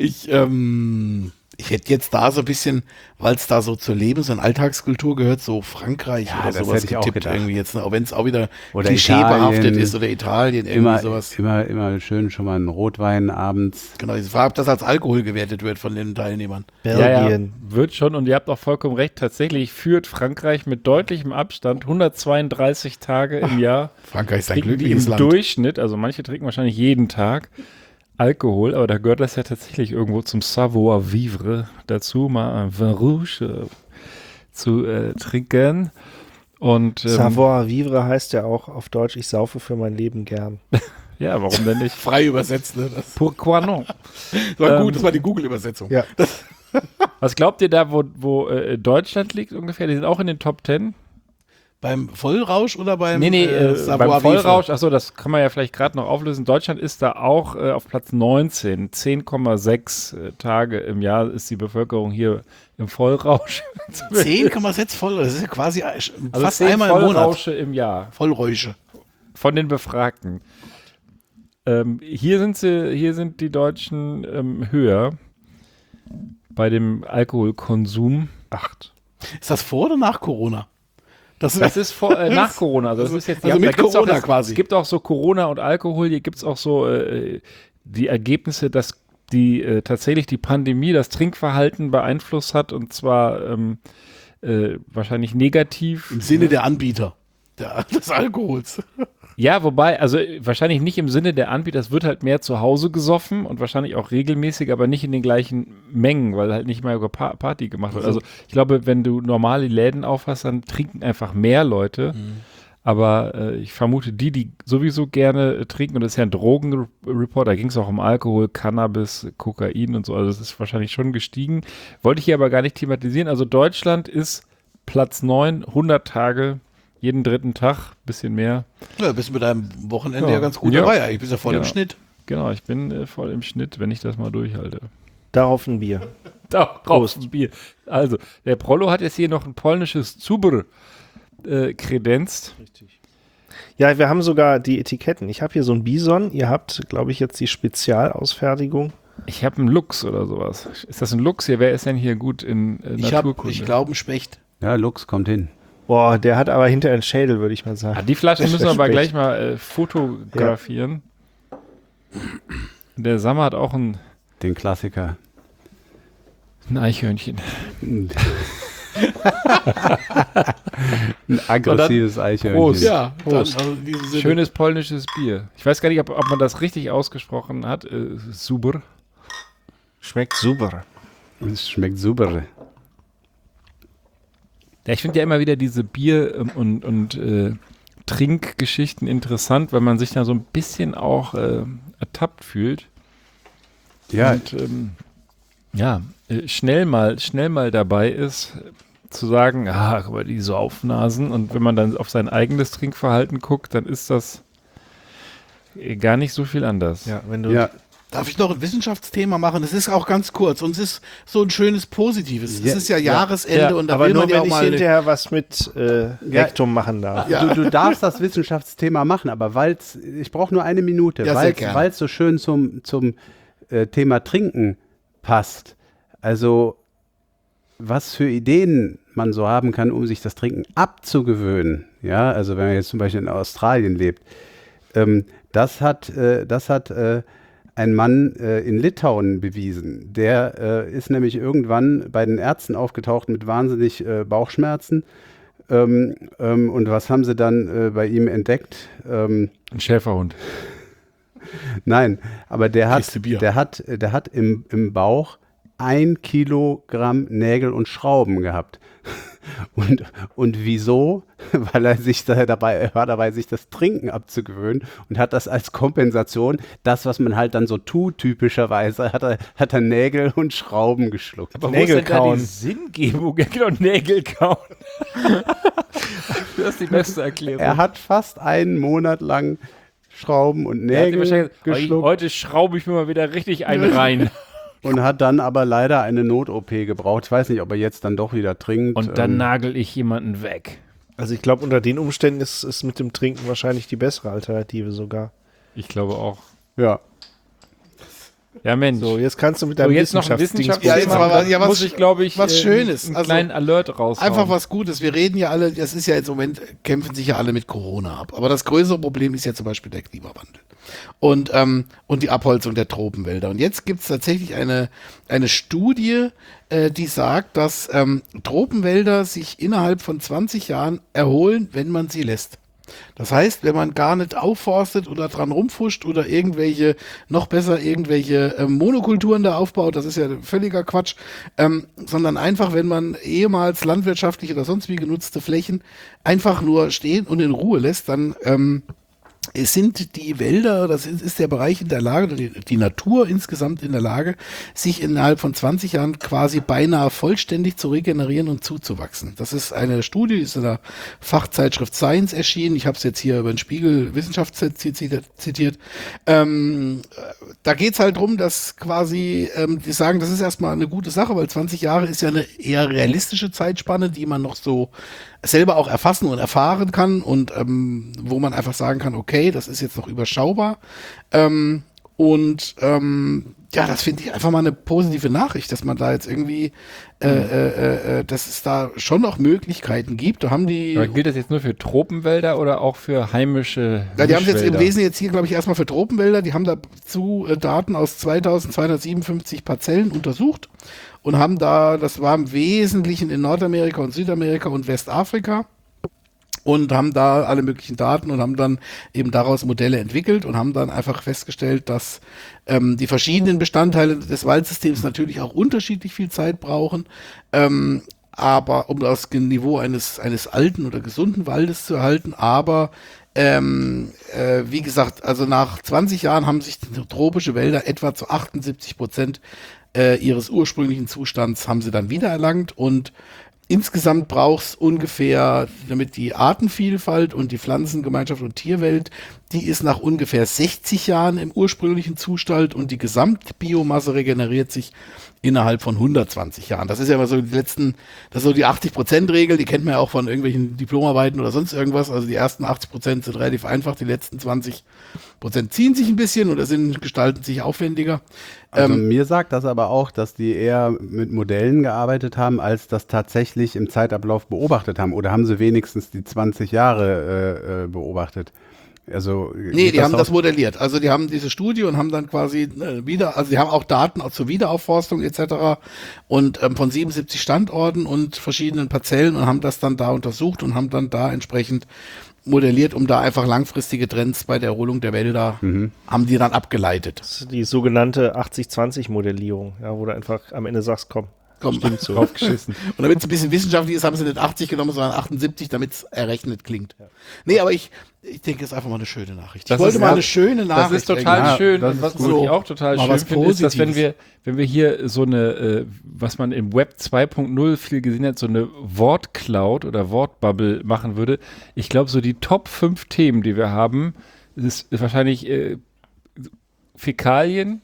Speaker 5: Ich hätte jetzt da so ein bisschen, weil es da so zur Lebens- und Alltagskultur gehört, so Frankreich
Speaker 6: Ja,
Speaker 5: oder
Speaker 6: das
Speaker 5: sowas
Speaker 6: hätte ich auch
Speaker 5: getippt
Speaker 6: gedacht.
Speaker 5: irgendwie jetzt, auch wenn es auch wieder
Speaker 6: Oder
Speaker 5: klischeebehaftet
Speaker 6: Italien.
Speaker 5: ist oder Italien, irgendwie
Speaker 6: Immer,
Speaker 5: sowas.
Speaker 6: immer schön schon mal einen Rotwein abends.
Speaker 5: Genau, ich frage, ob das als Alkohol gewertet wird von den Teilnehmern.
Speaker 2: Belgien.
Speaker 4: Ja, wird schon. Und ihr habt auch vollkommen recht. Tatsächlich führt Frankreich mit deutlichem Abstand 132 Tage im Jahr.
Speaker 5: Frankreich ist ein
Speaker 4: Trinken die
Speaker 5: glückliches
Speaker 4: im
Speaker 5: Land.
Speaker 4: Durchschnitt, also manche trinken wahrscheinlich jeden Tag Alkohol, aber da gehört das ja tatsächlich irgendwo zum Savoir-vivre dazu, mal ein Vin Rouge zu trinken. Und
Speaker 2: Savoir-vivre heißt ja auch auf Deutsch, ich saufe für mein Leben gern.
Speaker 4: ja, warum denn nicht?
Speaker 5: Frei übersetzt, ne? Das
Speaker 4: Pourquoi non?
Speaker 5: war gut, das war die Google-Übersetzung.
Speaker 2: Ja.
Speaker 4: Was glaubt ihr da, wo Deutschland liegt ungefähr? Die sind auch in den Top 10?
Speaker 5: Beim Vollrausch oder beim
Speaker 4: beim
Speaker 5: Savoir-vivre?
Speaker 4: Vollrausch, achso, das kann man ja vielleicht gerade noch auflösen. Deutschland ist da auch auf Platz 19. 10,6 Tage im Jahr ist die Bevölkerung hier im Vollrausch.
Speaker 5: 10,6 voll, das ist ja quasi fast
Speaker 4: 10
Speaker 5: einmal im Monat.
Speaker 4: Vollrausche im Jahr
Speaker 5: Vollräusche.
Speaker 4: von den Befragten. Hier sind die Deutschen höher bei dem Alkoholkonsum.
Speaker 2: 8.
Speaker 5: Ist das vor oder nach Corona?
Speaker 4: Das ist nach Corona. Also, das ist jetzt,
Speaker 5: also
Speaker 4: da
Speaker 5: mit
Speaker 4: gibt's
Speaker 5: Corona
Speaker 4: auch
Speaker 5: quasi.
Speaker 4: Es gibt auch so Corona und Alkohol. Hier gibt es auch so die Ergebnisse, dass die tatsächlich die Pandemie das Trinkverhalten beeinflusst hat und zwar wahrscheinlich negativ.
Speaker 5: Im Sinne der Anbieter des Alkohols.
Speaker 4: Ja, wobei, also wahrscheinlich nicht im Sinne der Anbieter, es wird halt mehr zu Hause gesoffen und wahrscheinlich auch regelmäßig, aber nicht in den gleichen Mengen, weil halt nicht mal Party gemacht wird. Also ich glaube, wenn du normale Läden aufhast, dann trinken einfach mehr Leute. Aber ich vermute, die sowieso gerne trinken, und das ist ja ein Drogenreport, da ging es auch um Alkohol, Cannabis, Kokain und so, also das ist wahrscheinlich schon gestiegen. Wollte ich hier aber gar nicht thematisieren. Also Deutschland ist Platz 9, 100 Tage, jeden dritten Tag, bisschen mehr.
Speaker 5: Ja, bist du mit deinem Wochenende
Speaker 4: Ja.
Speaker 5: ja ganz gut
Speaker 4: Ja.
Speaker 5: dabei. Ich bin ja voll
Speaker 4: Ja.
Speaker 5: im Schnitt.
Speaker 4: Genau, ich bin voll im Schnitt, wenn ich das mal durchhalte.
Speaker 2: Darauf ein Bier.
Speaker 4: Prost. Ein Bier. Also, der Prollo hat jetzt hier noch ein polnisches Zuber kredenzt.
Speaker 2: Ja, wir haben sogar die Etiketten. Ich habe hier so ein Bison. Ihr habt, glaube ich, jetzt die Spezialausfertigung.
Speaker 4: Ich habe einen Lux oder sowas. Ist das ein Lux hier? Wer ist denn hier gut in Naturkunde?
Speaker 5: Ich glaube, ein Specht.
Speaker 6: Ja, Lux kommt hin.
Speaker 2: Boah, der hat aber hinter einen Schädel, würde ich mal sagen.
Speaker 4: Die Flasche müssen wir aber
Speaker 2: Specht.
Speaker 4: gleich mal fotografieren. Der Sammer hat auch ein Eichhörnchen.
Speaker 6: Ein aggressives Eichhörnchen.
Speaker 4: Prost.
Speaker 5: Ja,
Speaker 4: Prost.
Speaker 5: also in diesem Sinne.
Speaker 4: Schönes polnisches Bier. Ich weiß gar nicht, ob man das richtig ausgesprochen hat. Super.
Speaker 2: Schmeckt super.
Speaker 6: Es schmeckt super.
Speaker 4: Ja, ich finde ja immer wieder diese Bier- und Trinkgeschichten interessant, weil man sich da so ein bisschen auch ertappt fühlt.
Speaker 6: Ja,
Speaker 4: Und schnell mal dabei ist, zu sagen, guck mal, die Saufnasen. Und wenn man dann auf sein eigenes Trinkverhalten guckt, dann ist das gar nicht so viel anders.
Speaker 2: Ja, wenn du
Speaker 6: ja.
Speaker 5: Darf ich noch ein Wissenschaftsthema machen? Es ist auch ganz kurz und es ist so ein schönes Positives.
Speaker 6: Ja,
Speaker 5: Es ist ja Jahresende
Speaker 4: ja,
Speaker 5: und da
Speaker 2: aber
Speaker 5: will
Speaker 2: nur
Speaker 5: man ja
Speaker 2: wenn
Speaker 5: auch
Speaker 2: ich
Speaker 5: mal...
Speaker 2: hinterher was mit Rektum machen darf.
Speaker 5: Ja.
Speaker 6: Du darfst das Wissenschaftsthema machen, aber ich brauche nur eine Minute,
Speaker 5: Ja, sehr gerne.
Speaker 6: weil es so schön zum Thema Trinken passt. Also was für Ideen man so haben kann, um sich das Trinken abzugewöhnen. Ja, also wenn man jetzt zum Beispiel in Australien lebt. Das hat ein Mann in Litauen bewiesen. Der ist nämlich irgendwann bei den Ärzten aufgetaucht mit wahnsinnig Bauchschmerzen. Und was haben sie dann bei ihm entdeckt?
Speaker 4: Ein Schäferhund.
Speaker 6: Nein, aber der hat im Bauch 1 Kilogramm Nägel und Schrauben gehabt. Und wieso? Weil er war dabei, sich das Trinken abzugewöhnen und hat das als Kompensation, das, was man halt dann so tut, typischerweise, hat er Nägel und Schrauben geschluckt.
Speaker 4: Aber Nägel kauen. Die Sinngebung? Ja, genau, Nägel kauen. Das ist die beste Erklärung.
Speaker 6: Er hat fast einen Monat lang Schrauben und Nägel geschluckt.
Speaker 4: Heute schraube ich mir mal wieder richtig einen rein.
Speaker 6: Und hat dann aber leider eine Not-OP gebraucht. Ich weiß nicht, ob er jetzt dann doch wieder trinkt.
Speaker 4: Und dann nagel ich jemanden weg.
Speaker 2: Also ich glaube, unter den Umständen ist mit dem Trinken wahrscheinlich die bessere Alternative sogar.
Speaker 4: Ich glaube auch.
Speaker 6: Ja.
Speaker 2: Ja, Mensch. So, jetzt kannst du mit deinem
Speaker 5: was Schönes.
Speaker 4: Einen kleinen Alert raus.
Speaker 5: Einfach was Gutes. Wir reden ja alle, das ist ja jetzt im Moment, kämpfen sich ja alle mit Corona ab. Aber das größere Problem ist ja zum Beispiel der Klimawandel. Und die Abholzung der Tropenwälder. Und jetzt gibt es tatsächlich eine Studie, die sagt, dass Tropenwälder sich innerhalb von 20 Jahren erholen, wenn man sie lässt. Das heißt, wenn man gar nicht aufforstet oder dran rumfuscht oder noch besser irgendwelche Monokulturen da aufbaut, das ist ja völliger Quatsch, sondern einfach, wenn man ehemals landwirtschaftlich oder sonst wie genutzte Flächen einfach nur stehen und in Ruhe lässt, dann sind die Wälder, das ist der Bereich in der Lage, die Natur insgesamt in der Lage, sich innerhalb von 20 Jahren quasi beinahe vollständig zu regenerieren und zuzuwachsen. Das ist eine Studie, die ist in der Fachzeitschrift Science erschienen. Ich habe es jetzt hier über den Spiegel Wissenschaft zitiert. Da geht's halt drum, dass quasi, die sagen, das ist erstmal eine gute Sache, weil 20 Jahre ist ja eine eher realistische Zeitspanne, die man noch so selber auch erfassen und erfahren kann und wo man einfach sagen kann, okay, das ist jetzt noch überschaubar. Das finde ich einfach mal eine positive Nachricht, dass man da jetzt irgendwie, dass es da schon noch Möglichkeiten gibt. Da haben die.
Speaker 4: Aber gilt das jetzt nur für Tropenwälder oder auch für heimische?
Speaker 5: Ja, die haben es jetzt im Wesentlichen jetzt hier, glaube ich, erstmal für Tropenwälder. Die haben dazu Daten aus 2257 Parzellen untersucht und haben da, das war im Wesentlichen in Nordamerika und Südamerika und Westafrika. Und haben da alle möglichen Daten und haben dann eben daraus Modelle entwickelt und haben dann einfach festgestellt, dass die verschiedenen Bestandteile des Waldsystems natürlich auch unterschiedlich viel Zeit brauchen, aber um das Niveau eines alten oder gesunden Waldes zu erhalten. Aber wie gesagt, also nach 20 Jahren haben sich tropische Wälder etwa zu 78% ihres ursprünglichen Zustands haben sie dann wiedererlangt und insgesamt braucht es ungefähr, damit die Artenvielfalt und die Pflanzengemeinschaft und Tierwelt, die ist nach ungefähr 60 Jahren im ursprünglichen Zustand und die Gesamtbiomasse regeneriert sich innerhalb von 120 Jahren. Das ist ja immer so das ist so die 80%-Regel, die kennt man ja auch von irgendwelchen Diplomarbeiten oder sonst irgendwas. Also die ersten 80% sind relativ einfach, die letzten 20% ziehen sich ein bisschen oder gestalten sich aufwendiger.
Speaker 6: Also mir sagt das aber auch, dass die eher mit Modellen gearbeitet haben, als das tatsächlich im Zeitablauf beobachtet haben. Oder haben sie wenigstens die 20 Jahre beobachtet? Also,
Speaker 5: nee, die haben das modelliert. Also die haben diese Studie und haben dann quasi also die haben auch Daten auch zur Wiederaufforstung etc. und von 77 Standorten und verschiedenen Parzellen und haben das dann da untersucht und haben dann da entsprechend modelliert, um da einfach langfristige Trends bei der Erholung der Wälder, haben die dann abgeleitet.
Speaker 2: Das ist die sogenannte 80-20-Modellierung, ja, wo du einfach am Ende sagst, komm, stimmt so.
Speaker 5: Draufgeschissen. Und damit es ein bisschen wissenschaftlich ist, haben sie nicht 80 genommen, sondern 78, damit es errechnet klingt. Ja. Nee, aber ich denke, es ist einfach mal eine schöne Nachricht. Ich wollte mal eine schöne Nachricht.
Speaker 4: Das ist total schön. Und was ich auch total schön finde, ist, dass wenn wir hier so eine, was man im Web 2.0 viel gesehen hat, so eine Wortcloud oder Wortbubble machen würde. Ich glaube, so die Top 5 Themen, die wir haben, ist wahrscheinlich Fäkalien,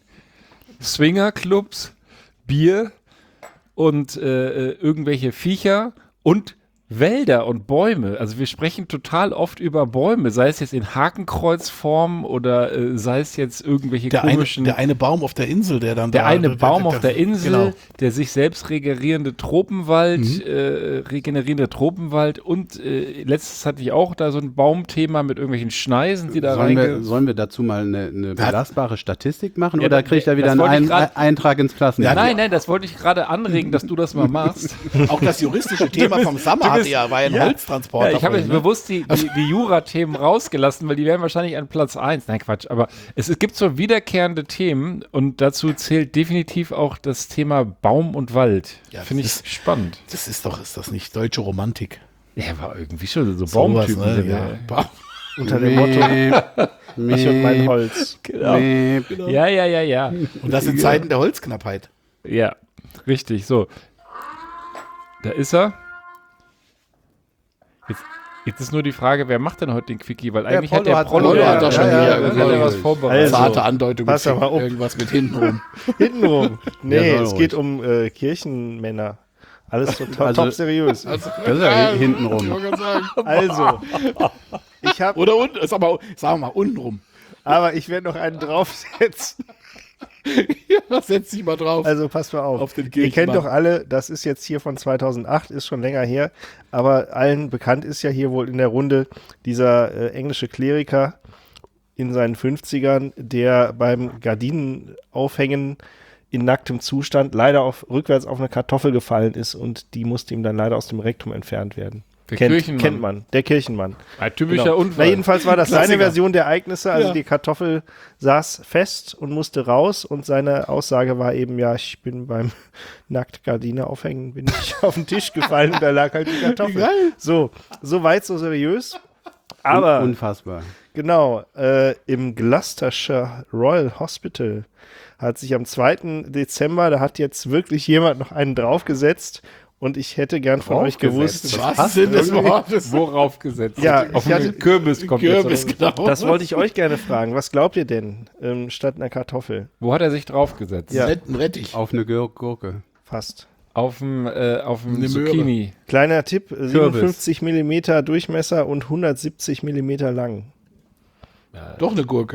Speaker 4: Swingerclubs, Bier und irgendwelche Viecher und Wälder und Bäume, also wir sprechen total oft über Bäume, sei es jetzt in Hakenkreuzform oder sei es jetzt irgendwelche komischen...
Speaker 5: Der eine Baum auf der Insel, der dann
Speaker 4: Der eine Baum auf der Insel,
Speaker 5: genau.
Speaker 4: der sich selbst regenerierende Tropenwald und letztes hatte ich auch da so ein Baumthema mit irgendwelchen Schneisen, die da
Speaker 6: Sollen wir dazu mal eine belastbare Statistik machen
Speaker 4: Ja,
Speaker 6: oder kriegt er wieder einen Eintrag ins Klassenbuch?
Speaker 4: Nein, das wollte ich gerade anregen, dass du das mal machst.
Speaker 5: Auch das juristische Thema vom Sommer war ein Holztransporter.
Speaker 4: Ja, ich habe jetzt
Speaker 5: ne?
Speaker 4: bewusst die Jura-Themen rausgelassen, weil die wären wahrscheinlich an Platz 1. Nein, Quatsch. Aber es gibt so wiederkehrende Themen und dazu zählt definitiv auch das Thema Baum und Wald.
Speaker 5: Ja,
Speaker 4: Finde ich spannend.
Speaker 5: Ist das nicht deutsche Romantik?
Speaker 4: Ja, war irgendwie schon so Baumtypen.
Speaker 5: Sowas, ne? Ja.
Speaker 2: Unter dem Motto, ich und mein Holz.
Speaker 4: Genau. Ja.
Speaker 5: Und das in Zeiten der Holzknappheit.
Speaker 4: Ja, richtig. So. Da ist er. Jetzt ist nur die Frage, wer macht denn heute den Quickie? Weil eigentlich hat der Prollo
Speaker 5: hat doch schon wieder
Speaker 4: was vorbereitet.
Speaker 5: Zarte Andeutung
Speaker 2: pass aber auf.
Speaker 5: irgendwas mit hintenrum.
Speaker 2: Hintenrum. Nee,
Speaker 6: Ja, soll
Speaker 2: es
Speaker 6: ruhig.
Speaker 2: geht um Kirchenmänner. Alles total
Speaker 6: Also-
Speaker 2: top seriös.
Speaker 6: Das ist ja hintenrum.
Speaker 2: Also, ich habe,
Speaker 5: Oder unten, sagen wir mal untenrum.
Speaker 2: aber ich werde noch einen draufsetzen.
Speaker 5: Ja, setz dich mal drauf.
Speaker 2: Also passt mal auf.
Speaker 5: Den
Speaker 2: Ihr
Speaker 5: Kirchmann.
Speaker 2: kennt doch alle, das ist jetzt hier von 2008, ist schon länger her, aber allen bekannt ist ja hier wohl in der Runde dieser englische Kleriker in seinen 50ern, der beim Gardinenaufhängen in nacktem Zustand leider rückwärts auf eine Kartoffel gefallen ist und die musste ihm dann leider aus dem Rektum entfernt werden.
Speaker 4: Der Kirchenmann.
Speaker 2: Kennt man, der Kirchenmann.
Speaker 4: Ein typischer
Speaker 2: Genau.
Speaker 4: Unfall.
Speaker 2: Na, jedenfalls war das seine
Speaker 5: Klassiker.
Speaker 2: Version der Ereignisse. Also
Speaker 5: Ja.
Speaker 2: die Kartoffel saß fest und musste raus und seine Aussage war eben, ja, ich bin beim Nacktgardine aufhängen, bin ich auf den Tisch gefallen und da lag halt die Kartoffel.
Speaker 5: Geil.
Speaker 2: So weit, so seriös. Aber
Speaker 6: Unfassbar.
Speaker 2: genau, im Gloucestershire Royal Hospital hat sich am 2. Dezember, da hat jetzt wirklich jemand noch einen draufgesetzt und ich hätte gern von euch gewusst,
Speaker 5: Was Sinn des Wortes?
Speaker 4: Worauf gesetzt?
Speaker 2: Ja,
Speaker 4: auf
Speaker 2: ich hatte-
Speaker 4: einen Kürbis kommt
Speaker 5: Kürbis,
Speaker 4: jetzt.
Speaker 5: genau.
Speaker 2: das wollte ich euch gerne fragen. Was glaubt ihr denn statt einer Kartoffel?
Speaker 4: Wo hat er sich draufgesetzt?
Speaker 2: Ja.
Speaker 5: Ein Rettich.
Speaker 6: Auf eine Gurke.
Speaker 2: Fast.
Speaker 4: Auf dem
Speaker 5: Möhre.
Speaker 4: Zucchini.
Speaker 2: Kleiner Tipp, 57 mm Durchmesser und 170 mm lang.
Speaker 5: Doch eine Gurke.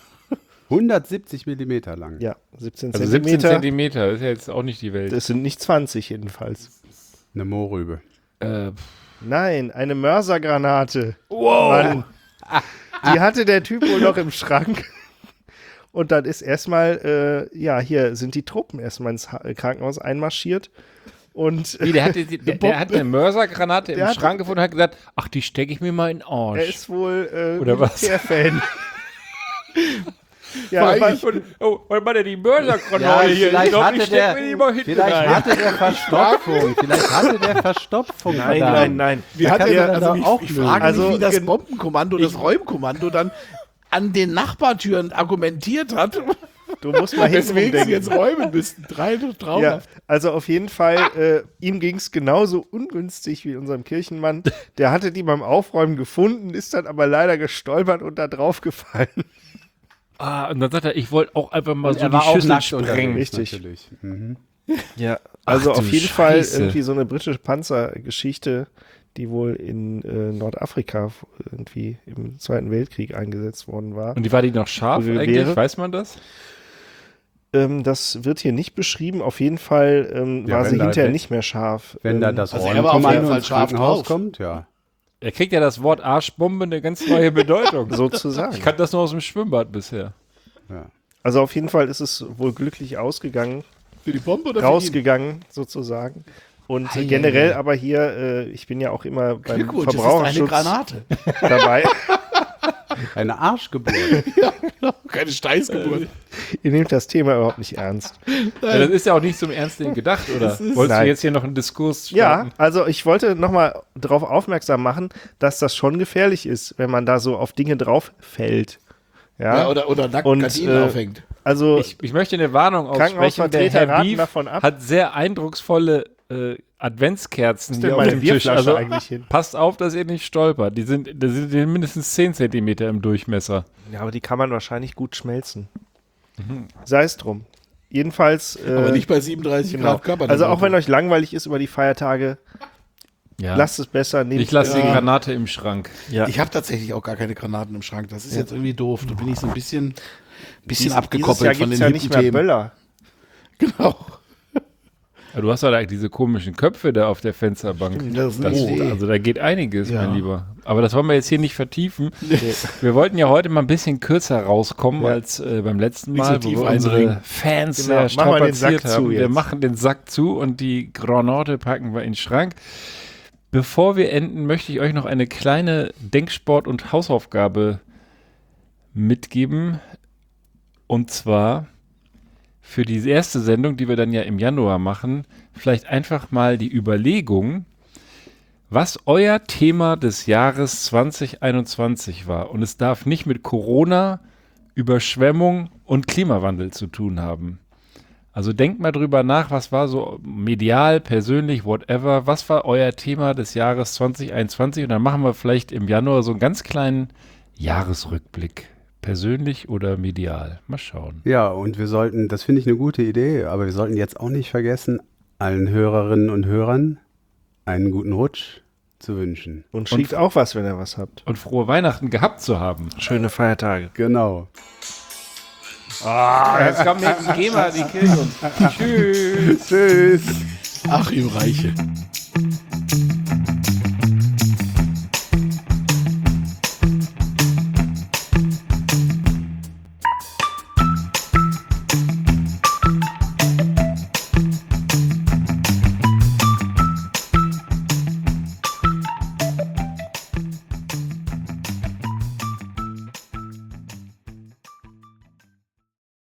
Speaker 6: 170 Millimeter lang.
Speaker 2: Ja, 17
Speaker 4: Also 17
Speaker 2: Zentimeter.
Speaker 4: Zentimeter, ist ja jetzt auch nicht die Welt.
Speaker 2: Das sind nicht 20 jedenfalls.
Speaker 6: Eine Mohrrübe.
Speaker 2: Nein, eine Mörsergranate. Wow. Mann. Die hatte der Typ wohl noch im Schrank. Und dann ist erstmal, hier sind die Truppen erstmal ins Krankenhaus einmarschiert. Und
Speaker 4: Wie, der hat eine Mörsergranate im
Speaker 2: Der hat-
Speaker 4: Schrank gefunden und hat gesagt, ach, die stecke ich mir mal in den Arsch.
Speaker 2: er ist wohl
Speaker 4: Oder was?
Speaker 2: Militärfan. Ja, aber,
Speaker 4: Was macht der die Mörsergranate hier?
Speaker 6: vielleicht
Speaker 4: Ich glaub,
Speaker 6: hatte
Speaker 4: ich steck mir die mal hinten
Speaker 6: Vielleicht
Speaker 4: rein.
Speaker 6: hatte der Verstopfung. Vielleicht hatte der Verstopfung.
Speaker 2: nein.
Speaker 5: Wie hat
Speaker 6: kann
Speaker 5: er
Speaker 6: man
Speaker 5: also
Speaker 6: doch auch
Speaker 5: ich frage
Speaker 2: Also,
Speaker 5: mich, wie das
Speaker 2: gen-
Speaker 5: Bombenkommando, das Räumkommando dann an den Nachbartüren argumentiert hat,
Speaker 2: Du musst mal hinten
Speaker 5: weswegen sie
Speaker 2: denken.
Speaker 5: jetzt räumen müssten.
Speaker 2: Ja,
Speaker 5: Traumhaft.
Speaker 2: also auf jeden Fall, ihm ging es genauso ungünstig wie unserem Kirchenmann. Der hatte die beim Aufräumen gefunden, ist dann aber leider gestolpert und da drauf gefallen.
Speaker 4: Ah, und dann sagt er, ich wollte auch einfach mal
Speaker 6: Und
Speaker 4: so
Speaker 6: er
Speaker 4: die
Speaker 6: war auch
Speaker 4: Schüssel
Speaker 6: nackt
Speaker 4: sprengen.
Speaker 6: unterwegs,
Speaker 2: Richtig.
Speaker 6: natürlich. Mhm.
Speaker 2: Ja, also
Speaker 4: Ach du
Speaker 2: auf jeden Fall
Speaker 4: Scheiße.
Speaker 2: irgendwie so eine britische Panzergeschichte, die wohl in Nordafrika irgendwie im Zweiten Weltkrieg eingesetzt worden war.
Speaker 4: Und die war die noch scharf
Speaker 2: Wie
Speaker 4: eigentlich?
Speaker 2: wäre?
Speaker 4: Weiß man das?
Speaker 2: Das wird hier nicht beschrieben. Auf jeden Fall
Speaker 6: Ja,
Speaker 2: war
Speaker 6: wenn
Speaker 2: sie
Speaker 6: da-
Speaker 2: hinterher
Speaker 6: wenn-
Speaker 2: nicht mehr scharf.
Speaker 6: Wenn da das
Speaker 5: Also er war auf jeden
Speaker 6: Räumkommando
Speaker 5: Fall
Speaker 6: ins
Speaker 5: scharf
Speaker 6: Krankenhaus
Speaker 5: drauf.
Speaker 6: kommt, ja.
Speaker 4: Er kriegt ja das Wort Arschbombe eine ganz neue Bedeutung.
Speaker 2: sozusagen.
Speaker 4: Ich kannte das nur aus dem Schwimmbad bisher.
Speaker 6: Ja.
Speaker 2: Also auf jeden Fall ist es wohl glücklich ausgegangen.
Speaker 5: Für die Bombe oder für ihn?
Speaker 2: rausgegangen, sozusagen. Und generell aber hier, ich bin ja auch immer beim
Speaker 5: Glückwunsch, das ist eine
Speaker 2: Verbraucherschutz
Speaker 5: Granate.
Speaker 2: dabei.
Speaker 6: Eine Arschgeburt.
Speaker 5: Keine Steißgeburt.
Speaker 2: Ihr nehmt das Thema überhaupt nicht ernst.
Speaker 4: Ja, das ist ja auch nicht zum Ernst nehmen gedacht, oder? Wolltest du
Speaker 2: Nein.
Speaker 4: jetzt hier noch einen Diskurs
Speaker 2: Ja,
Speaker 4: starten?
Speaker 2: also ich wollte nochmal darauf aufmerksam machen, dass das schon gefährlich ist, wenn man da so auf Dinge drauf fällt. Ja,
Speaker 5: Ja, oder nackt
Speaker 2: Und,
Speaker 5: Gardinen aufhängt.
Speaker 2: also
Speaker 4: Ich möchte eine Warnung aussprechen. Der
Speaker 2: Krankenhausvertreter
Speaker 4: Herr
Speaker 2: raten
Speaker 4: Beef
Speaker 2: davon ab.
Speaker 4: hat sehr eindrucksvolle Adventskerzen
Speaker 2: denn
Speaker 4: hier auf
Speaker 2: meine
Speaker 4: dem Tisch.
Speaker 2: Bierflasche
Speaker 4: Also
Speaker 2: eigentlich hin?
Speaker 4: passt auf, dass ihr nicht stolpert. Die sind mindestens 10 Zentimeter im Durchmesser.
Speaker 2: ja, aber die kann man wahrscheinlich gut schmelzen. Sei es drum. Jedenfalls.
Speaker 5: Aber nicht bei 37
Speaker 2: Genau.
Speaker 5: Grad Körper.
Speaker 2: Also auch wenn euch langweilig ist über die Feiertage,
Speaker 4: Ja.
Speaker 2: Lasst es besser.
Speaker 4: Ich lasse die Granate im Schrank.
Speaker 2: Ja.
Speaker 5: Ich habe tatsächlich auch gar keine Granaten im Schrank. Das ist jetzt irgendwie doof. Da bin ich so ein bisschen
Speaker 2: Dieses
Speaker 5: abgekoppelt
Speaker 2: Jahr
Speaker 5: von
Speaker 2: gibt's
Speaker 5: den
Speaker 2: ja nicht mehr
Speaker 5: Themen.
Speaker 2: Böller.
Speaker 5: Genau.
Speaker 4: Ja, du hast doch da diese komischen Köpfe da auf der Fensterbank.
Speaker 5: Das ist eine Idee.
Speaker 4: Also da geht einiges,
Speaker 5: Ja.
Speaker 4: mein Lieber. Aber das wollen wir jetzt hier nicht vertiefen. Wir wollten ja heute mal ein bisschen kürzer rauskommen als beim letzten
Speaker 5: Nicht so
Speaker 4: Mal,
Speaker 5: tief
Speaker 4: wo wir unsere
Speaker 5: eindringen.
Speaker 4: Fans
Speaker 2: Genau,
Speaker 4: sehr
Speaker 2: machen wir den
Speaker 4: strapaziert
Speaker 2: Sack zu
Speaker 4: haben. Wir
Speaker 2: jetzt.
Speaker 4: machen den Sack zu und die Granate packen wir in den Schrank. Bevor wir enden, möchte ich euch noch eine kleine Denksport- und Hausaufgabe mitgeben. Und zwar für die erste Sendung, die wir dann ja im Januar machen, vielleicht einfach mal die Überlegung, was euer Thema des Jahres 2021 war. Und es darf nicht mit Corona, Überschwemmung und Klimawandel zu tun haben. Also denkt mal drüber nach, was war so medial, persönlich, whatever, was war euer Thema des Jahres 2021? Und dann machen wir vielleicht im Januar so einen ganz kleinen Jahresrückblick. Persönlich oder medial. Mal schauen.
Speaker 6: Ja, und wir sollten, das finde ich eine gute Idee, aber wir sollten jetzt auch nicht vergessen, allen Hörerinnen und Hörern einen guten Rutsch zu wünschen.
Speaker 2: Und schickt auch was, wenn ihr was habt.
Speaker 4: Und frohe Weihnachten gehabt zu haben.
Speaker 2: Schöne Feiertage.
Speaker 6: Genau.
Speaker 4: Jetzt kommt jetzt GEMA, die killt uns. Tschüss.
Speaker 6: Tschüss.
Speaker 5: Achim Reiche.